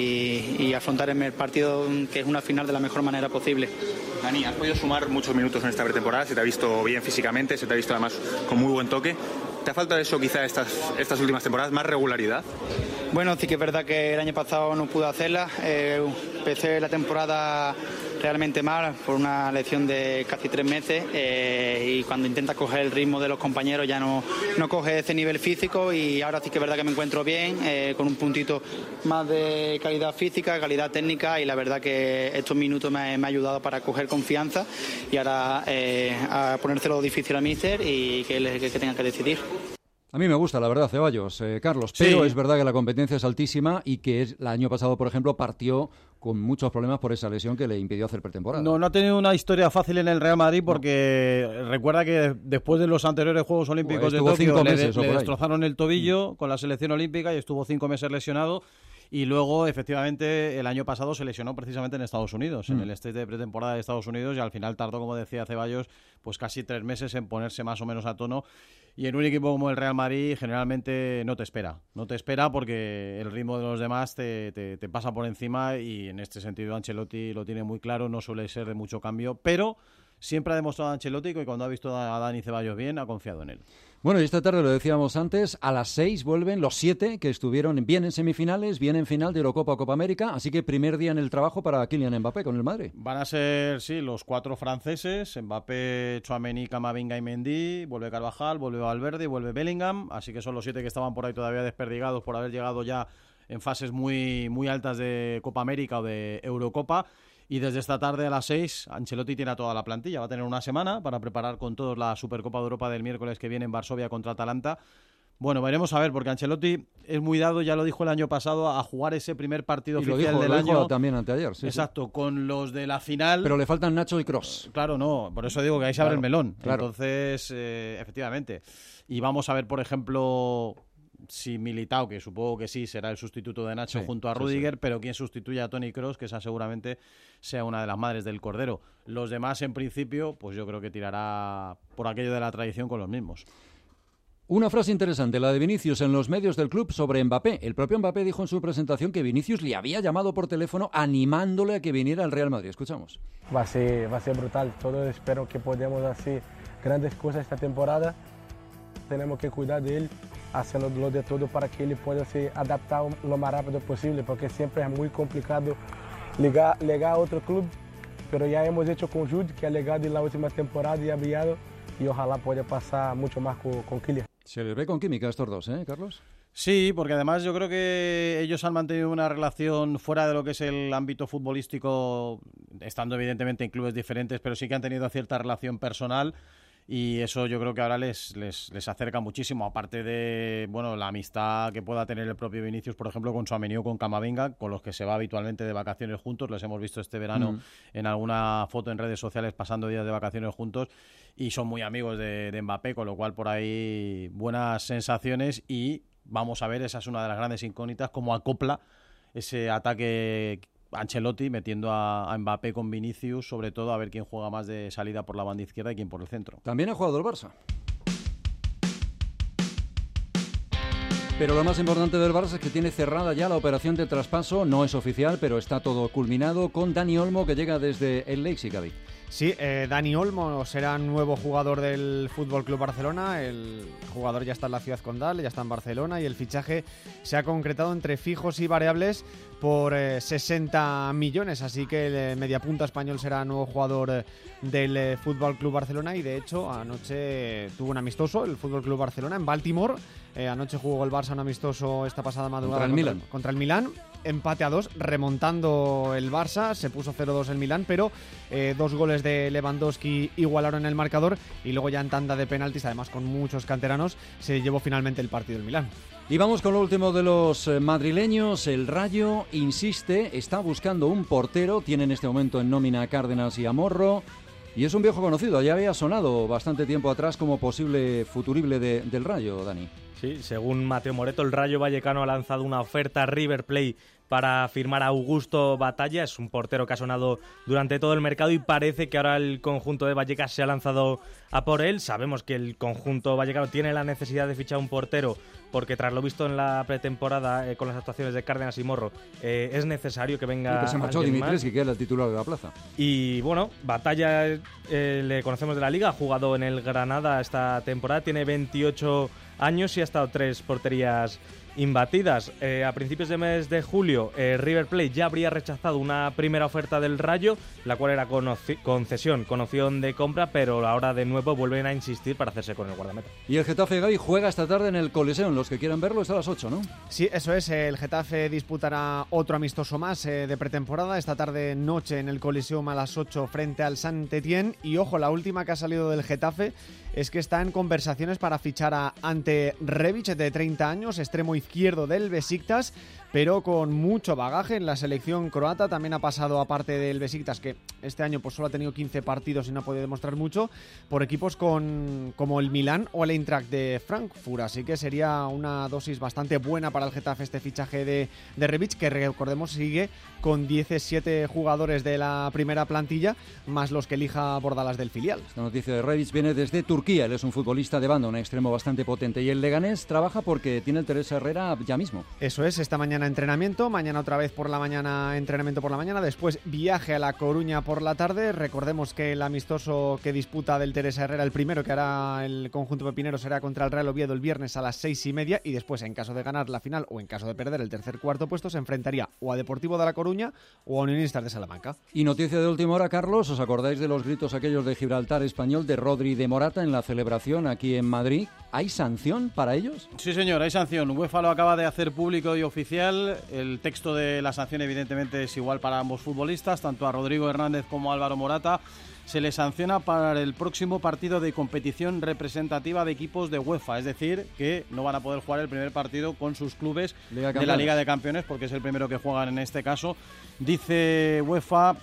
y, y afrontar el partido, que es una final, de la mejor manera posible. Dani, has podido sumar muchos minutos en esta pretemporada, se te ha visto bien físicamente, se te ha visto además con muy buen toque. ¿Te ha faltado eso quizá estas, estas últimas temporadas, más regularidad? Bueno, sí que es verdad que el año pasado no pude hacerla. Eh, empecé la temporada realmente mal por una lesión de casi tres meses eh, y cuando intentas coger el ritmo de los compañeros ya no, no coge ese nivel físico, y ahora sí que es verdad que me encuentro bien, eh, con un puntito más de calidad física, calidad técnica, y la verdad que estos minutos me, me ha ayudado para coger confianza y ahora eh, a ponérselo difícil a míster y que él que, que tenga que decidir. A mí me gusta, la verdad, Ceballos, eh, Carlos, pero Sí. es verdad que la competencia es altísima y que es, el año pasado, por ejemplo, partió con muchos problemas por esa lesión que le impidió hacer pretemporada. No, no ha tenido una historia fácil en el Real Madrid porque no. Recuerda que después de los anteriores Juegos Olímpicos Pues de estuvo Tokio cinco le, meses, le o por ahí. destrozaron el tobillo mm. con la selección olímpica y estuvo cinco meses lesionado. Y luego, efectivamente, el año pasado se lesionó precisamente en Estados Unidos, mm. en el stage de pretemporada de Estados Unidos, y al final tardó, como decía Ceballos, pues casi tres meses en ponerse más o menos a tono. Y en un equipo como el Real Madrid generalmente no te espera, no te espera porque el ritmo de los demás te, te, te pasa por encima, y en este sentido Ancelotti lo tiene muy claro, no suele ser de mucho cambio, pero siempre ha demostrado Ancelotti que cuando ha visto a Dani Ceballos bien, ha confiado en él. Bueno, y esta tarde, lo decíamos antes, a las seis vuelven los siete que estuvieron bien en semifinales, bien en final de Eurocopa o Copa América, así que primer día en el trabajo para Kylian Mbappé con el Madrid. Van a ser, sí, los cuatro franceses, Mbappé, Tchouaméni, Camavinga y Mendy, vuelve Carvajal, vuelve Valverde, vuelve Bellingham, así que son los siete que estaban por ahí todavía desperdigados por haber llegado ya en fases muy, muy altas de Copa América o de Eurocopa. Y desde esta tarde a las seis, Ancelotti tiene a toda la plantilla. Va a tener una semana para preparar con todos la Supercopa de Europa del miércoles que viene en Varsovia contra Atalanta. Bueno, veremos a ver, porque Ancelotti es muy dado, ya lo dijo el año pasado, a jugar ese primer partido y oficial lo dijo, del lo año. Dijo también anteayer. Sí, Exacto, sí. Con los de la final. Pero le faltan Nacho y Kroos. Claro, no, por eso digo que ahí se abre claro, el melón. Claro. Entonces, eh, efectivamente. Y vamos a ver, por ejemplo, si Militao, que supongo que sí, será el sustituto de Nacho sí, junto a sí, Rüdiger, sí. pero quién sustituye a Toni Kroos, que esa seguramente sea una de las madres del cordero. Los demás, en principio, pues yo creo que tirará por aquello de la tradición con los mismos. Una frase interesante, la de Vinicius en los medios del club sobre Mbappé. El propio Mbappé dijo en su presentación que Vinicius le había llamado por teléfono animándole a que viniera al Real Madrid. Escuchamos. Va a ser, va a ser brutal. Todos espero que podamos hacer grandes cosas esta temporada. Tenemos que cuidar de él, haciendo lo de todo para que él pueda se adaptar lo más rápido posible, porque siempre es muy complicado ligar, ligar a otro club, pero ya hemos hecho con Jude, que ha ligado en la última temporada y ha brillado, y ojalá pueda pasar mucho más con, con Kylian. Se les ve con química a estos dos, ¿eh, Carlos? Sí, porque además yo creo que ellos han mantenido una relación fuera de lo que es el ámbito futbolístico, estando evidentemente en clubes diferentes, pero sí que han tenido cierta relación personal. Y eso yo creo que ahora les, les, les acerca muchísimo, aparte de bueno la amistad que pueda tener el propio Vinicius, por ejemplo, con Tchouaméni o con Camavinga, con los que se va habitualmente de vacaciones juntos. Les hemos visto este verano mm. en alguna foto en redes sociales pasando días de vacaciones juntos, y son muy amigos de, de Mbappé, con lo cual por ahí buenas sensaciones. Y vamos a ver, esa es una de las grandes incógnitas, cómo acopla ese ataque Ancelotti metiendo a, a Mbappé con Vinicius, sobre todo a ver quién juega más de salida por la banda izquierda y quién por el centro. También ha jugado el Barça. Pero lo más importante del Barça es que tiene cerrada ya la operación de traspaso, no es oficial, pero está todo culminado con Dani Olmo, que llega desde el Leipzig, Gaby. Sí, eh, Dani Olmo será nuevo jugador del F C Barcelona. El jugador ya está en la ciudad condal, ya está en Barcelona, y el fichaje se ha concretado entre fijos y variables por eh, sesenta millones, así que el eh, mediapunta español será nuevo jugador eh, del eh, F C Barcelona. Y de hecho anoche tuvo un amistoso el F C Barcelona en Baltimore, Eh, anoche jugó el Barça un amistoso esta pasada madrugada contra el Milan. Contra el Milan. Empate a dos, remontando el Barça, se puso cero dos el Milán, pero eh, dos goles de Lewandowski igualaron el marcador y luego ya en tanda de penaltis, además con muchos canteranos, se llevó finalmente el partido el Milán. Y vamos con lo último de los madrileños. El Rayo insiste, está buscando un portero, tiene en este momento en nómina a Cárdenas y a Morro, y es un viejo conocido, ya había sonado bastante tiempo atrás como posible futurible de, del Rayo, Dani. Sí, según Mateo Moreto, el Rayo Vallecano ha lanzado una oferta a River Plate para firmar a Augusto Batalla. Es un portero que ha sonado durante todo el mercado y parece que ahora el conjunto de Vallecas se ha lanzado a por él. Sabemos que el conjunto vallecano tiene la necesidad de fichar un portero porque tras lo visto en la pretemporada eh, con las actuaciones de Cárdenas y Morro, eh, es necesario que venga que se marchó alguien Dimitrescu, más. que era el titular de la plaza. Y bueno, Batalla eh, le conocemos de la Liga, ha jugado en el Granada esta temporada, tiene veintiocho años y ha estado tres porterías imbatidas. Eh, a principios de mes de julio, eh, River Plate ya habría rechazado una primera oferta del Rayo, la cual era concesión, con opción de compra, pero ahora de nuevo vuelven a insistir para hacerse con el guardameta. Y el Getafe Gavi juega esta tarde en el Coliseum. Los que quieran verlo es a las ocho, ¿no? Sí, eso es. El Getafe disputará otro amistoso más eh, de pretemporada. Esta tarde noche en el Coliseum a las ocho frente al Saint-Étienne. Y ojo, la última que ha salido del Getafe es que está en conversaciones para fichar a Ante Rebic, de treinta años, extremo izquierdo del Besiktas, pero con mucho bagaje en la selección croata. También ha pasado, aparte del Besiktas, que este año pues solo ha tenido quince partidos y no ha podido demostrar mucho, por equipos con, como el Milán o el Eintracht de Frankfurt. Así que sería una dosis bastante buena para el Getafe este fichaje de, de Rebic, que recordemos sigue con diecisiete jugadores de la primera plantilla, más los que elija Bordalas del filial. Esta noticia de Rebic viene desde Turquía. Él es un futbolista de banda, un extremo bastante potente. Y el Leganés trabaja porque tiene el Teresa Herrera ya mismo. Eso es, esta mañana entrenamiento, mañana otra vez por la mañana entrenamiento por la mañana, después viaje a La Coruña por la tarde. Recordemos que el amistoso que disputa del Teresa Herrera, el primero que hará el conjunto pepinero, será contra el Real Oviedo el viernes a las seis y media, y después, en caso de ganar la final o en caso de perder el tercer cuarto puesto, se enfrentaría o a Deportivo de La Coruña o a Unionistas de Salamanca. Y noticia de última hora, Carlos, ¿os acordáis de los gritos aquellos de Gibraltar español de Rodri y de Morata en la celebración aquí en Madrid? ¿Hay sanción para ellos? Sí, señor, hay sanción. UEFA lo acaba de hacer público y oficial. El texto de la sanción evidentemente es igual para ambos futbolistas, tanto a Rodrigo Hernández como a Álvaro Morata. Se les sanciona para el próximo partido de competición representativa de equipos de UEFA, es decir, que no van a poder jugar el primer partido con sus clubes de, de la Liga de Campeones, porque es el primero que juegan en este caso. Dice UEFA,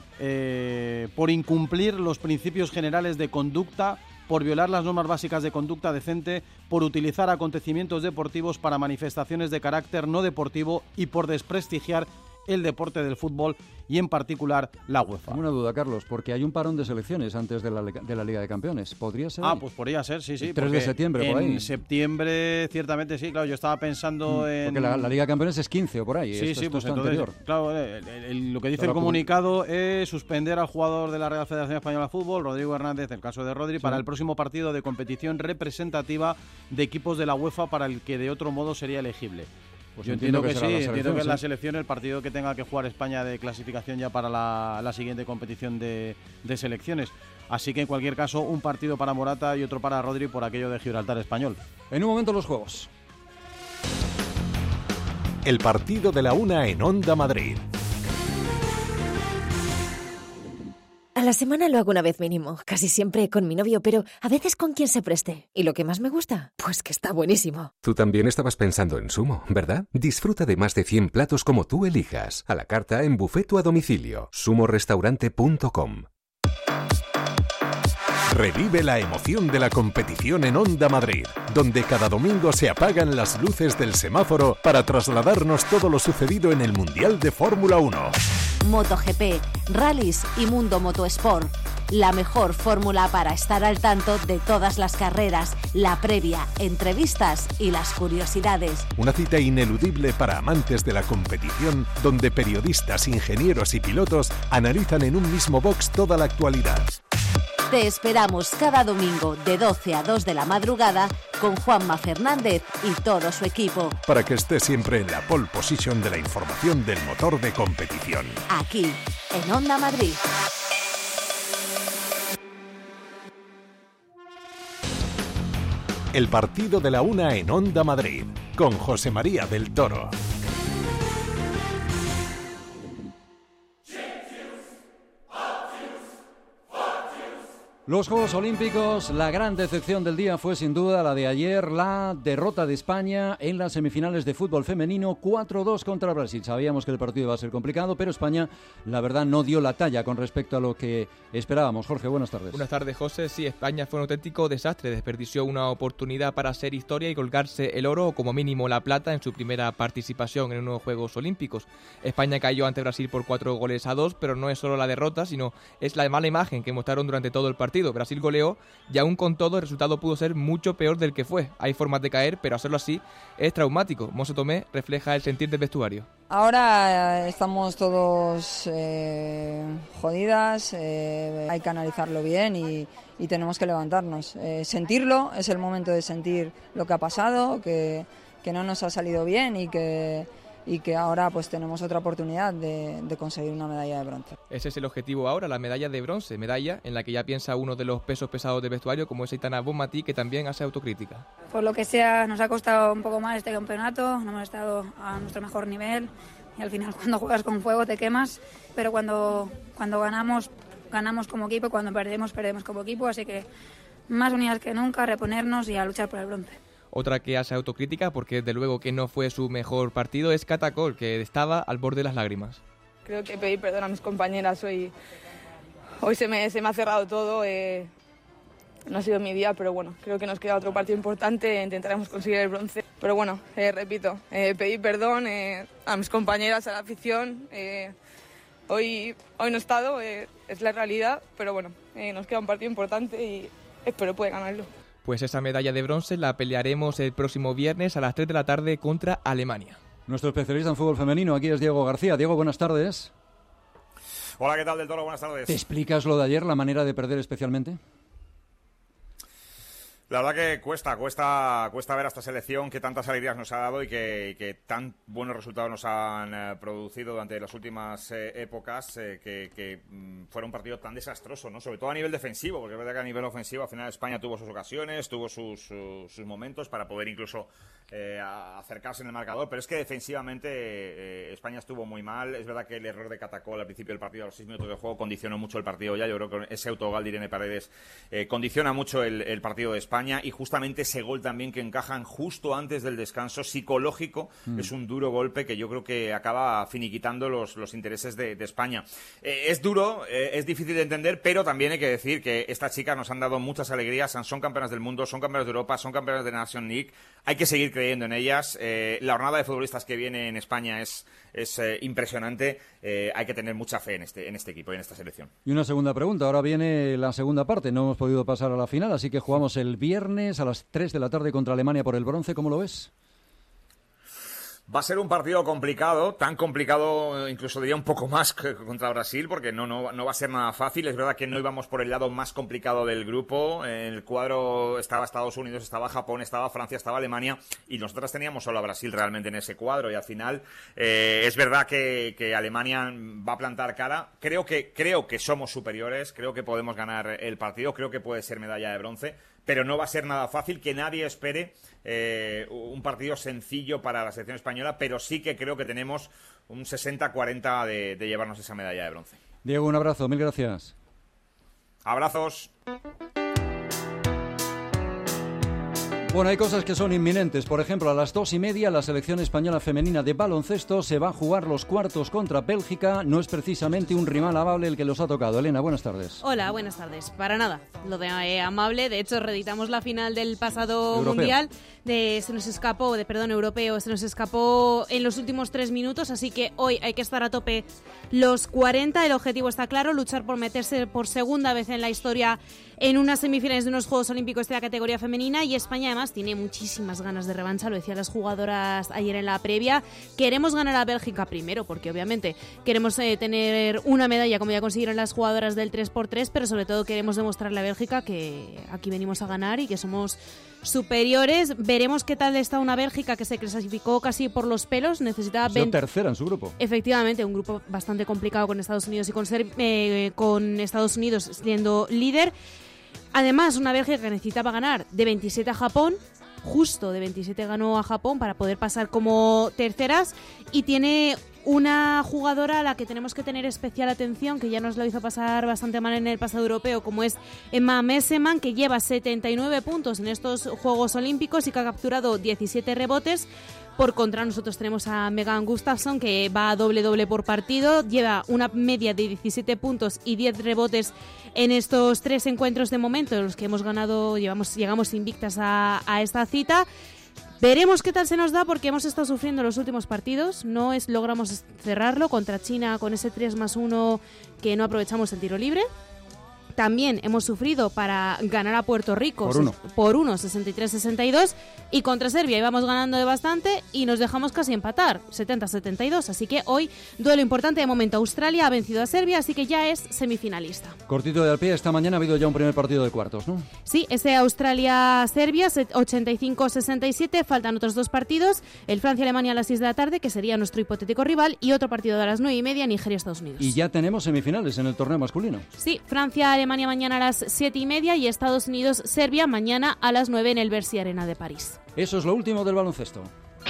eh, por incumplir los principios generales de conducta, por violar las normas básicas de conducta decente, por utilizar acontecimientos deportivos para manifestaciones de carácter no deportivo y por desprestigiar el deporte del fútbol y en particular la UEFA. Una duda, Carlos, porque hay un parón de selecciones antes de la, de la Liga de Campeones. ¿Podría ser? Ah, pues podría ser, sí, sí. El tres de septiembre, por ahí. En septiembre, ciertamente sí, claro, yo estaba pensando en... Porque la, la Liga de Campeones es quince o por ahí. Sí, esto, sí, esto pues está entonces, anterior. claro, el, el, lo que dice el comunicado es suspender al jugador de la Real Federación Española de Fútbol, Rodrigo Hernández, el caso de Rodri, sí, para el próximo partido de competición representativa de equipos de la UEFA para el que de otro modo sería elegible. Pues yo entiendo, entiendo que, que sí, entiendo que es la selección, el partido que tenga que jugar España de clasificación ya para la, la siguiente competición de, de selecciones. Así que en cualquier caso, un partido para Morata y otro para Rodri por aquello de Gibraltar español. En un momento los juegos. El partido de la una en Onda Madrid. A la semana lo hago una vez mínimo, casi siempre con mi novio, pero a veces con quien se preste. ¿Y lo que más me gusta? Pues que está buenísimo. Tú también estabas pensando en Sumo, ¿verdad? Disfruta de más de cien platos como tú elijas, a la carta, en buffet o a domicilio. sumo restaurante punto com. Revive la emoción de la competición en Onda Madrid, donde cada domingo se apagan las luces del semáforo para trasladarnos todo lo sucedido en el Mundial de Fórmula uno. MotoGP, rallies y Mundo Motosport. La mejor fórmula para estar al tanto de todas las carreras, la previa, entrevistas y las curiosidades. Una cita ineludible para amantes de la competición, donde periodistas, ingenieros y pilotos analizan en un mismo box toda la actualidad. Te esperamos cada domingo de doce a dos de la madrugada con Juanma Fernández y todo su equipo. Para que estés siempre en la pole position de la información del motor de competición. Aquí, en Onda Madrid. el partido de la una en Onda Madrid, con José María del Toro. Los Juegos Olímpicos, la gran decepción del día fue sin duda la de ayer, la derrota de España en las semifinales de fútbol femenino cuatro dos contra Brasil. Sabíamos que el partido iba a ser complicado, pero España, la verdad, no dio la talla con respecto a lo que esperábamos. Jorge, buenas tardes. Buenas tardes, José. Sí, España fue un auténtico desastre. Desperdició una oportunidad para hacer historia y colgarse el oro o como mínimo la plata en su primera participación en unos Juegos Olímpicos. España cayó ante Brasil por cuatro goles a dos, pero no es solo la derrota, sino es la mala imagen que mostraron durante todo el partido. Brasil goleó y aún con todo el resultado pudo ser mucho peor del que fue. Hay formas de caer, pero hacerlo así es traumático. Monse Tomé refleja el sentir del vestuario. Ahora estamos todos eh, jodidas, eh, hay que analizarlo bien y, y tenemos que levantarnos. Eh, sentirlo, es el momento de sentir lo que ha pasado, que, que no nos ha salido bien y que... y que ahora pues tenemos otra oportunidad de, de conseguir una medalla de bronce. Ese es el objetivo ahora, la medalla de bronce, medalla en la que ya piensa uno de los pesos pesados del vestuario, como es Aitana Bonmatí, que también hace autocrítica. Por lo que sea, nos ha costado un poco más este campeonato, no hemos estado a nuestro mejor nivel y al final cuando juegas con fuego te quemas, pero cuando, cuando ganamos, ganamos como equipo y cuando perdemos, perdemos como equipo, así que más unidas que nunca, reponernos y a luchar por el bronce. Otra que hace autocrítica, porque desde luego que no fue su mejor partido, es Cata Coll, que estaba al borde de las lágrimas. Creo que pedir perdón a mis compañeras hoy, hoy se me, se me ha cerrado todo. Eh, no ha sido mi día, pero bueno, creo que nos queda otro partido importante, intentaremos conseguir el bronce. Pero bueno, eh, repito, eh, pedir perdón eh, a mis compañeras, a la afición. Eh, hoy, hoy no he estado, eh, es la realidad, pero bueno, eh, nos queda un partido importante y espero poder ganarlo. Pues esa medalla de bronce la pelearemos el próximo viernes a las tres de la tarde contra Alemania. Nuestro especialista en fútbol femenino aquí es Diego García. Diego, buenas tardes. Hola, ¿qué tal, del Toro? Buenas tardes. ¿Te explicas lo de ayer, la manera de perder especialmente? La verdad que cuesta, cuesta, cuesta ver a esta selección que tantas alegrías nos ha dado y que, que tan buenos resultados nos han eh, producido durante las últimas eh, épocas, eh, que, que mm, fuera un partido tan desastroso, ¿no? Sobre todo a nivel defensivo, porque es verdad que a nivel ofensivo al final España tuvo sus ocasiones, tuvo sus, sus, sus momentos para poder incluso eh, acercarse en el marcador, pero es que defensivamente eh, España estuvo muy mal. Es verdad que el error de Cata Coll al principio del partido, a los seis minutos de juego, condicionó mucho el partido ya. Yo creo que ese autogol de Irene Paredes eh, condiciona mucho el, el partido de España. Y justamente ese gol también que encajan justo antes del descanso psicológico mm. es un duro golpe que yo creo que acaba finiquitando los, los intereses de, de España. Eh, es duro, eh, es difícil de entender, pero también hay que decir que estas chicas nos han dado muchas alegrías, son campeonas del mundo, son campeonas de Europa, son campeonas de Nation League, hay que seguir creyendo en ellas. Eh, la jornada de futbolistas que viene en España es, es eh, impresionante, eh, hay que tener mucha fe en este, en este equipo y en esta selección. Y una segunda pregunta, ahora viene la segunda parte, no hemos podido pasar a la final, así que jugamos el viernes a las tres de la tarde contra Alemania por el bronce. ¿Cómo lo ves? Va a ser un partido complicado, tan complicado, incluso diría un poco más que contra Brasil, porque no, no, no va a ser nada fácil. Es verdad que no íbamos por el lado más complicado del grupo. En el cuadro estaba Estados Unidos, estaba Japón, estaba Francia, estaba Alemania, y nosotras teníamos solo a Brasil realmente en ese cuadro. Y al final eh, es verdad que, que Alemania va a plantar cara. Creo que, creo que somos superiores, creo que podemos ganar el partido, creo que puede ser medalla de bronce, pero no va a ser nada fácil. Que nadie espere eh, un partido sencillo para la selección española, pero sí que creo que tenemos un sesenta cuarenta de, de llevarnos esa medalla de bronce. Diego, un abrazo, mil gracias. Abrazos. Bueno, hay cosas que son inminentes. Por ejemplo, a las dos y media la selección española femenina de baloncesto se va a jugar los cuartos contra Bélgica. No es precisamente un rival amable el que los ha tocado. Elena, buenas tardes. Hola, buenas tardes. Para nada. Lo de eh, amable, de hecho, reeditamos la final del pasado Europeo. Mundial. De, se nos escapó, de perdón, europeo, se nos escapó en los últimos tres minutos, así que hoy hay que estar a tope los cuarenta. El objetivo está claro, luchar por meterse por segunda vez en la historia en unas semifinales de unos Juegos Olímpicos de la categoría femenina, y España además tiene muchísimas ganas de revancha, lo decían las jugadoras ayer en la previa. Queremos ganar a Bélgica primero, porque obviamente queremos eh, tener una medalla como ya consiguieron las jugadoras del tres por tres, pero sobre todo queremos demostrarle a Bélgica que aquí venimos a ganar y que somos superiores. Veremos qué tal está una Bélgica que se clasificó casi por los pelos, necesitaba veinte... tercera en su grupo. Efectivamente, un grupo bastante complicado con Estados Unidos y con, ser, eh, con Estados Unidos siendo líder. Además, una Bélgica que necesitaba ganar de veintisiete a Japón, justo de veintisiete ganó a Japón para poder pasar como terceras, y tiene una jugadora a la que tenemos que tener especial atención, que ya nos lo hizo pasar bastante mal en el pasado europeo, como es Emma Messeman, que lleva setenta y nueve puntos en estos Juegos Olímpicos y que ha capturado diecisiete rebotes. Por contra, nosotros tenemos a Megan Gustafsson, que va a doble-doble por partido, lleva una media de diecisiete puntos y diez rebotes en estos tres encuentros de momento, en los que hemos ganado, llevamos, llegamos invictas a, a esta cita. Veremos qué tal se nos da, porque hemos estado sufriendo los últimos partidos, no es, logramos cerrarlo contra China con ese tres más uno que no aprovechamos el tiro libre. También hemos sufrido para ganar a Puerto Rico por uno, por uno sesenta y tres sesenta y dos, y contra Serbia íbamos ganando de bastante y nos dejamos casi empatar, setenta setenta y dos. Así que hoy, duelo importante de momento. Australia ha vencido a Serbia, así que ya es semifinalista. Cortito de al pie, esta mañana ha habido ya un primer partido de cuartos, ¿no? Sí, ese Australia-Serbia, ochenta y cinco sesenta y siete, faltan otros dos partidos, el Francia-Alemania a las seis de la tarde, que sería nuestro hipotético rival, y otro partido a las nueve y media, Nigeria-Estados Unidos. Y ya tenemos semifinales en el torneo masculino. Sí, Francia-Alemania mañana a las siete y media y Estados Unidos-Serbia mañana a las nueve en el Bercy Arena de París. Eso es lo último del baloncesto.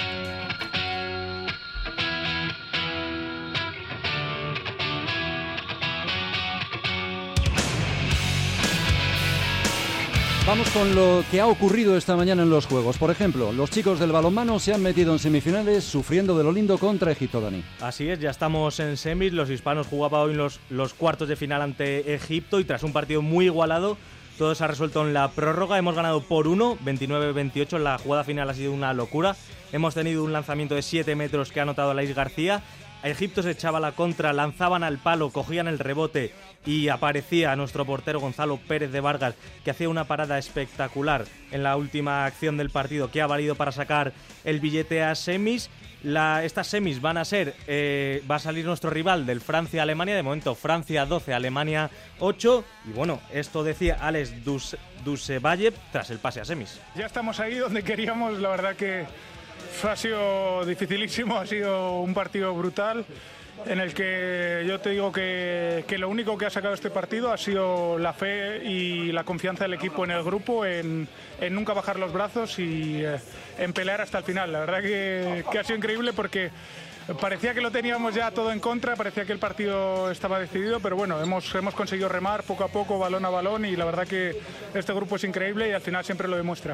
Vamos con lo que ha ocurrido esta mañana en los Juegos. Por ejemplo, los chicos del balonmano se han metido en semifinales sufriendo de lo lindo contra Egipto, Dani. Así es, ya estamos en semis. Los hispanos jugaban hoy los, los cuartos de final ante Egipto y tras un partido muy igualado, todo se ha resuelto en la prórroga. Hemos ganado por uno, veintinueve veintiocho. La jugada final ha sido una locura. Hemos tenido un lanzamiento de siete metros que ha anotado Laís García. A Egipto se echaba la contra, lanzaban al palo, cogían el rebote y aparecía nuestro portero Gonzalo Pérez de Vargas, que hacía una parada espectacular en la última acción del partido, que ha valido para sacar el billete a semis. La, estas semis van a ser, eh, va a salir nuestro rival del Francia-Alemania, de momento Francia doce, Alemania ocho, y bueno, esto decía Alex Dusevalle tras el pase a semis. Ya estamos ahí donde queríamos, la verdad que ha sido dificilísimo, ha sido un partido brutal en el que yo te digo que, que lo único que ha sacado este partido ha sido la fe y la confianza del equipo en el grupo, en, en nunca bajar los brazos y eh, en pelear hasta el final. La verdad que, que ha sido increíble porque parecía que lo teníamos ya todo en contra, parecía que el partido estaba decidido, pero bueno, hemos, hemos conseguido remar poco a poco, balón a balón, y la verdad que este grupo es increíble y al final siempre lo demuestra.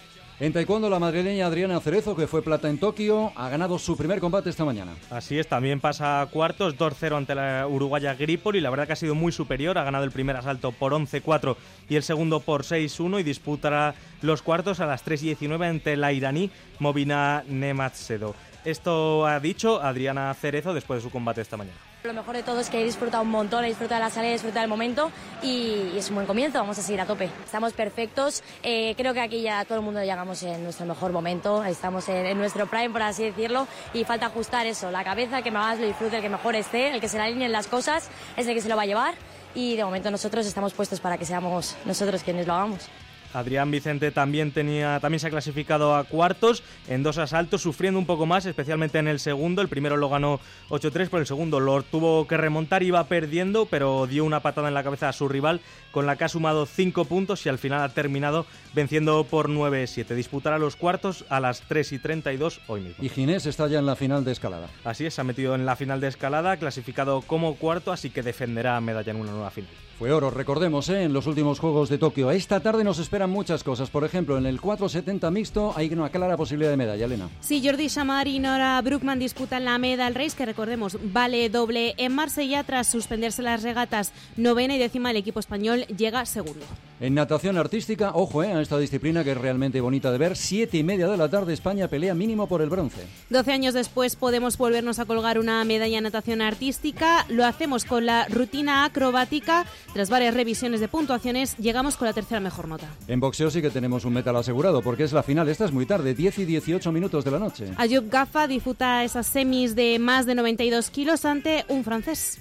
En taekwondo, la madrileña Adriana Cerezo, que fue plata en Tokio, ha ganado su primer combate esta mañana. Así es, también pasa a cuartos, dos cero ante la uruguaya Gripol, y la verdad que ha sido muy superior. Ha ganado el primer asalto por once cuatro y el segundo por seis uno, y disputará los cuartos a las tres y diecinueve ante la iraní Movina Nematsedo. Esto ha dicho Adriana Cerezo después de su combate esta mañana. Lo mejor de todo es que he disfrutado un montón, he disfrutado de la salida, he disfrutado del momento y, y es un buen comienzo, vamos a seguir a tope. Estamos perfectos, eh, creo que aquí ya todo el mundo llegamos en nuestro mejor momento, estamos en, en nuestro prime, por así decirlo, y falta ajustar eso, la cabeza, que más lo disfrute, el que mejor esté, el que se le alineen las cosas, es el que se lo va a llevar, y de momento nosotros estamos puestos para que seamos nosotros quienes lo hagamos. Adrián Vicente también tenía también se ha clasificado a cuartos en dos asaltos, sufriendo un poco más, especialmente en el segundo. El primero lo ganó ocho tres, pero el segundo lo tuvo que remontar, iba perdiendo, pero dio una patada en la cabeza a su rival, con la que ha sumado cinco puntos y al final ha terminado venciendo por nueve siete. Disputará los cuartos a las tres y treinta y dos hoy mismo. Y Ginés está ya en la final de escalada. Así es, se ha metido en la final de escalada, clasificado como cuarto, así que defenderá medalla en una nueva final. Fue oro, recordemos, ¿eh? en los últimos Juegos de Tokio. Esta tarde nos esperan muchas cosas. Por ejemplo, en el cuatrocientos setenta mixto hay una clara posibilidad de medalla, Elena. Sí, Jordi Chamar y Nora Brookman disputan la medal race, que recordemos vale doble en Marsella. Tras suspenderse las regatas novena y décima, el equipo español llega segundo. En natación artística, ojo eh, a esta disciplina que es realmente bonita de ver. Siete y media de la tarde, España pelea mínimo por el bronce. Doce años después podemos volvernos a colgar una medalla en natación artística. Lo hacemos con la rutina acrobática. Tras varias revisiones de puntuaciones, llegamos con la tercera mejor nota. En boxeo sí que tenemos un metal asegurado, porque es la final. Esta es muy tarde, diez y dieciocho minutos de la noche. Ayub Gaffa disputa esas semis de más de noventa y dos kilos ante un francés.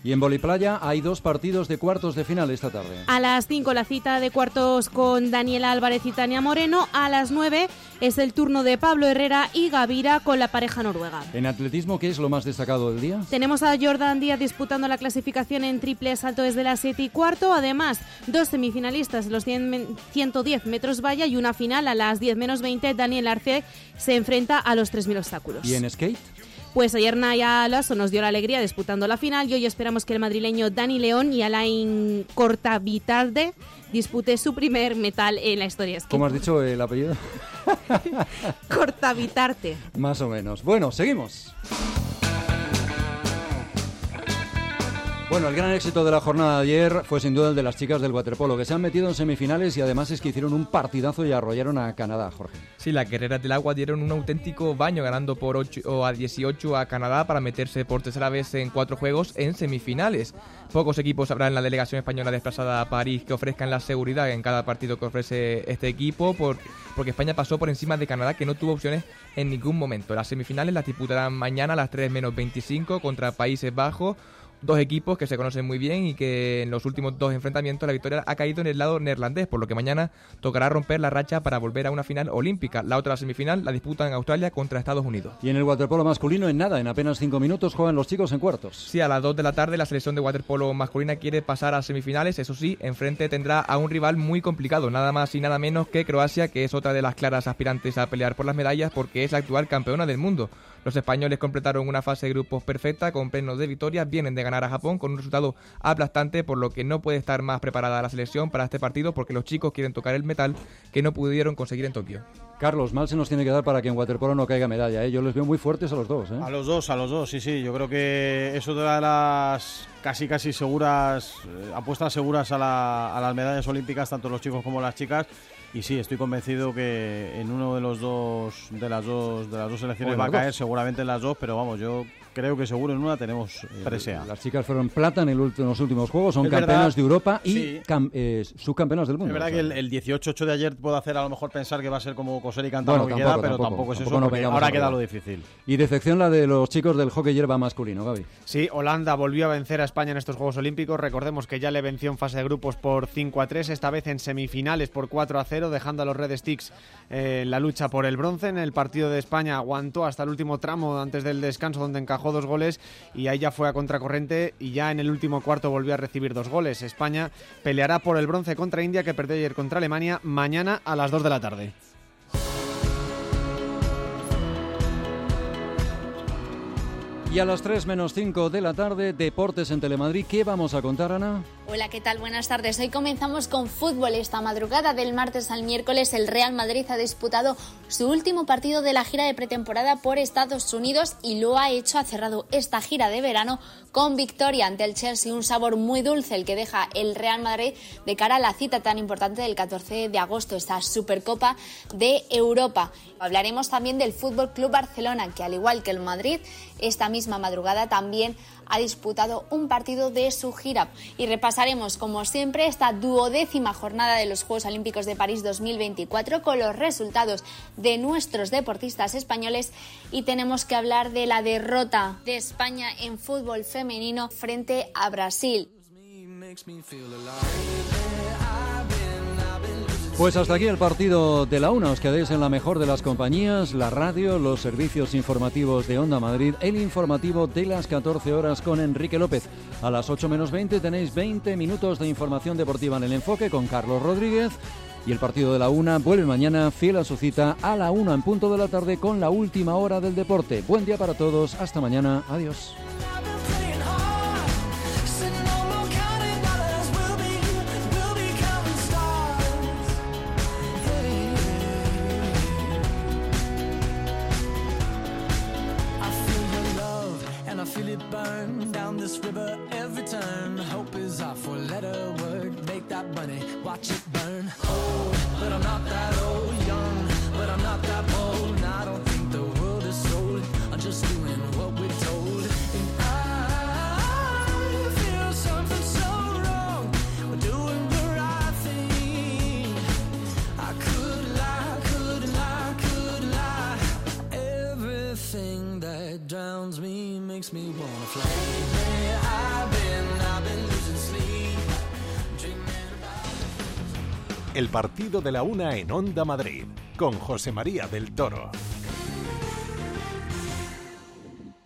Y en voliplaya hay dos partidos de cuartos de final esta tarde. A las cinco la cita de cuartos con Daniela Álvarez y Tania Moreno. A las nueve es el turno de Pablo Herrera y Gavira con la pareja noruega. En atletismo, ¿qué es lo más destacado del día? Tenemos a Jordan Díaz disputando la clasificación en triple salto desde las siete y cuarto. Además, dos semifinalistas, los ciento diez metros valla y una final a las diez menos veinte. Daniel Arce se enfrenta a los tres mil obstáculos. ¿Y en skate? Pues ayer Naya Alonso nos dio la alegría disputando la final y hoy esperamos que el madrileño Dani León y Alain Cortavitarde dispute su primer metal en la historia skate. ¿Cómo has dicho el apellido? Cortavitarte. Más o menos. Bueno, seguimos. Bueno, el gran éxito de la jornada de ayer fue sin duda el de las chicas del waterpolo, que se han metido en semifinales y además es que hicieron un partidazo y arrollaron a Canadá, Jorge. Sí, las guerreras del agua dieron un auténtico baño, ganando por ocho a dieciocho a Canadá para meterse por tercera vez en cuatro juegos en semifinales. Pocos equipos habrá en la delegación española desplazada a París que ofrezcan la seguridad en cada partido que ofrece este equipo, por, porque España pasó por encima de Canadá, que no tuvo opciones en ningún momento. Las semifinales las disputarán mañana a las tres menos veinticinco contra Países Bajos. Dos equipos que se conocen muy bien y que en los últimos dos enfrentamientos la victoria ha caído en el lado neerlandés, por lo que mañana tocará romper la racha para volver a una final olímpica. La otra semifinal la disputan Australia contra Estados Unidos. Y en el waterpolo masculino, en nada, en apenas cinco minutos juegan los chicos en cuartos. Sí, a las dos de la tarde la selección de waterpolo masculina quiere pasar a semifinales. Eso sí, enfrente tendrá a un rival muy complicado, nada más y nada menos que Croacia, que es otra de las claras aspirantes a pelear por las medallas porque es la actual campeona del mundo. Los españoles completaron una fase de grupos perfecta con plenos de victorias, vienen de ganar a Japón con un resultado aplastante, por lo que no puede estar más preparada la selección para este partido porque los chicos quieren tocar el metal que no pudieron conseguir en Tokio. Carlos, mal se nos tiene que dar para que en waterpolo no caiga medalla, ¿eh? Yo les veo muy fuertes a los dos, ¿eh? A los dos, a los dos, sí, sí. Yo creo que eso de las casi, casi seguras, eh, apuestas seguras a, la, a las medallas olímpicas, tanto los chicos como las chicas. Y sí, estoy convencido que en uno de los dos de las dos de las dos selecciones va a caer, seguramente en las dos, pero vamos, yo creo que seguro en una tenemos eh, presea. Las chicas fueron plata en, el ulti- en los últimos juegos, son es campeonas verdad, de Europa y sí. cam- eh, subcampeonas del mundo. Es verdad o sea. que el, el dieciocho ocho de ayer puede hacer a lo mejor pensar que va a ser como coser y cantar Bueno, lo que tampoco, queda, pero tampoco, tampoco es tampoco eso, no porque vengamos ahora arriba. queda lo difícil. Y decepción la de los chicos del hockey hierba masculino, Gaby. Sí, Holanda volvió a vencer a España en estos Juegos Olímpicos. Recordemos que ya le venció en fase de grupos por cinco a tres, esta vez en semifinales por cuatro a cero, dejando a los Red Sticks eh, en la lucha por el bronce. En el partido de España aguantó hasta el último tramo antes del descanso, donde encajó dos goles y ahí ya fue a contracorriente y ya en el último cuarto volvió a recibir dos goles. España peleará por el bronce contra India, que perdió ayer contra Alemania, mañana a las dos de la tarde. Y a las tres menos cinco de la tarde, Deportes en Telemadrid. ¿Qué vamos a contar, Ana? Hola, ¿qué tal? Buenas tardes. Hoy comenzamos con fútbol. Esta madrugada del martes al miércoles el Real Madrid ha disputado su último partido de la gira de pretemporada por Estados Unidos y lo ha hecho, ha cerrado esta gira de verano con victoria ante el Chelsea. Un sabor muy dulce el que deja el Real Madrid de cara a la cita tan importante del catorce de agosto, esta Supercopa de Europa. Hablaremos también del Fútbol Club Barcelona, que al igual que el Madrid, esta misma madrugada también ha disputado un partido de su gira. Y repasaremos, como siempre, esta duodécima jornada de los Juegos Olímpicos de París dos mil veinticuatro con los resultados de nuestros deportistas españoles, y tenemos que hablar de la derrota de España en fútbol femenino frente a Brasil. Pues hasta aquí el partido de la una. Os quedéis en la mejor de las compañías, la radio, los servicios informativos de Onda Madrid, el informativo de las catorce horas con Enrique López. A las ocho menos veinte tenéis veinte minutos de información deportiva en el enfoque con Carlos Rodríguez. Y el partido de la una vuelve mañana, fiel a su cita, a la una en punto de la tarde con la última hora del deporte. Buen día para todos. Hasta mañana. Adiós. Feel it burn down this river every turn. Hope is our four-letter word. Make that money, watch it burn. Old, but I'm not that old. Young, but I'm not that bold. And I don't think the world is sold. I'm just doing what we're told. And I feel something so wrong. We're doing the right thing. I could lie, could lie, could lie. Everything. thing that drowns me, makes me wanna fly. Lately I've been, I've been losing sleep, dreaming about... El partido de la una en Onda Madrid, con José María del Toro.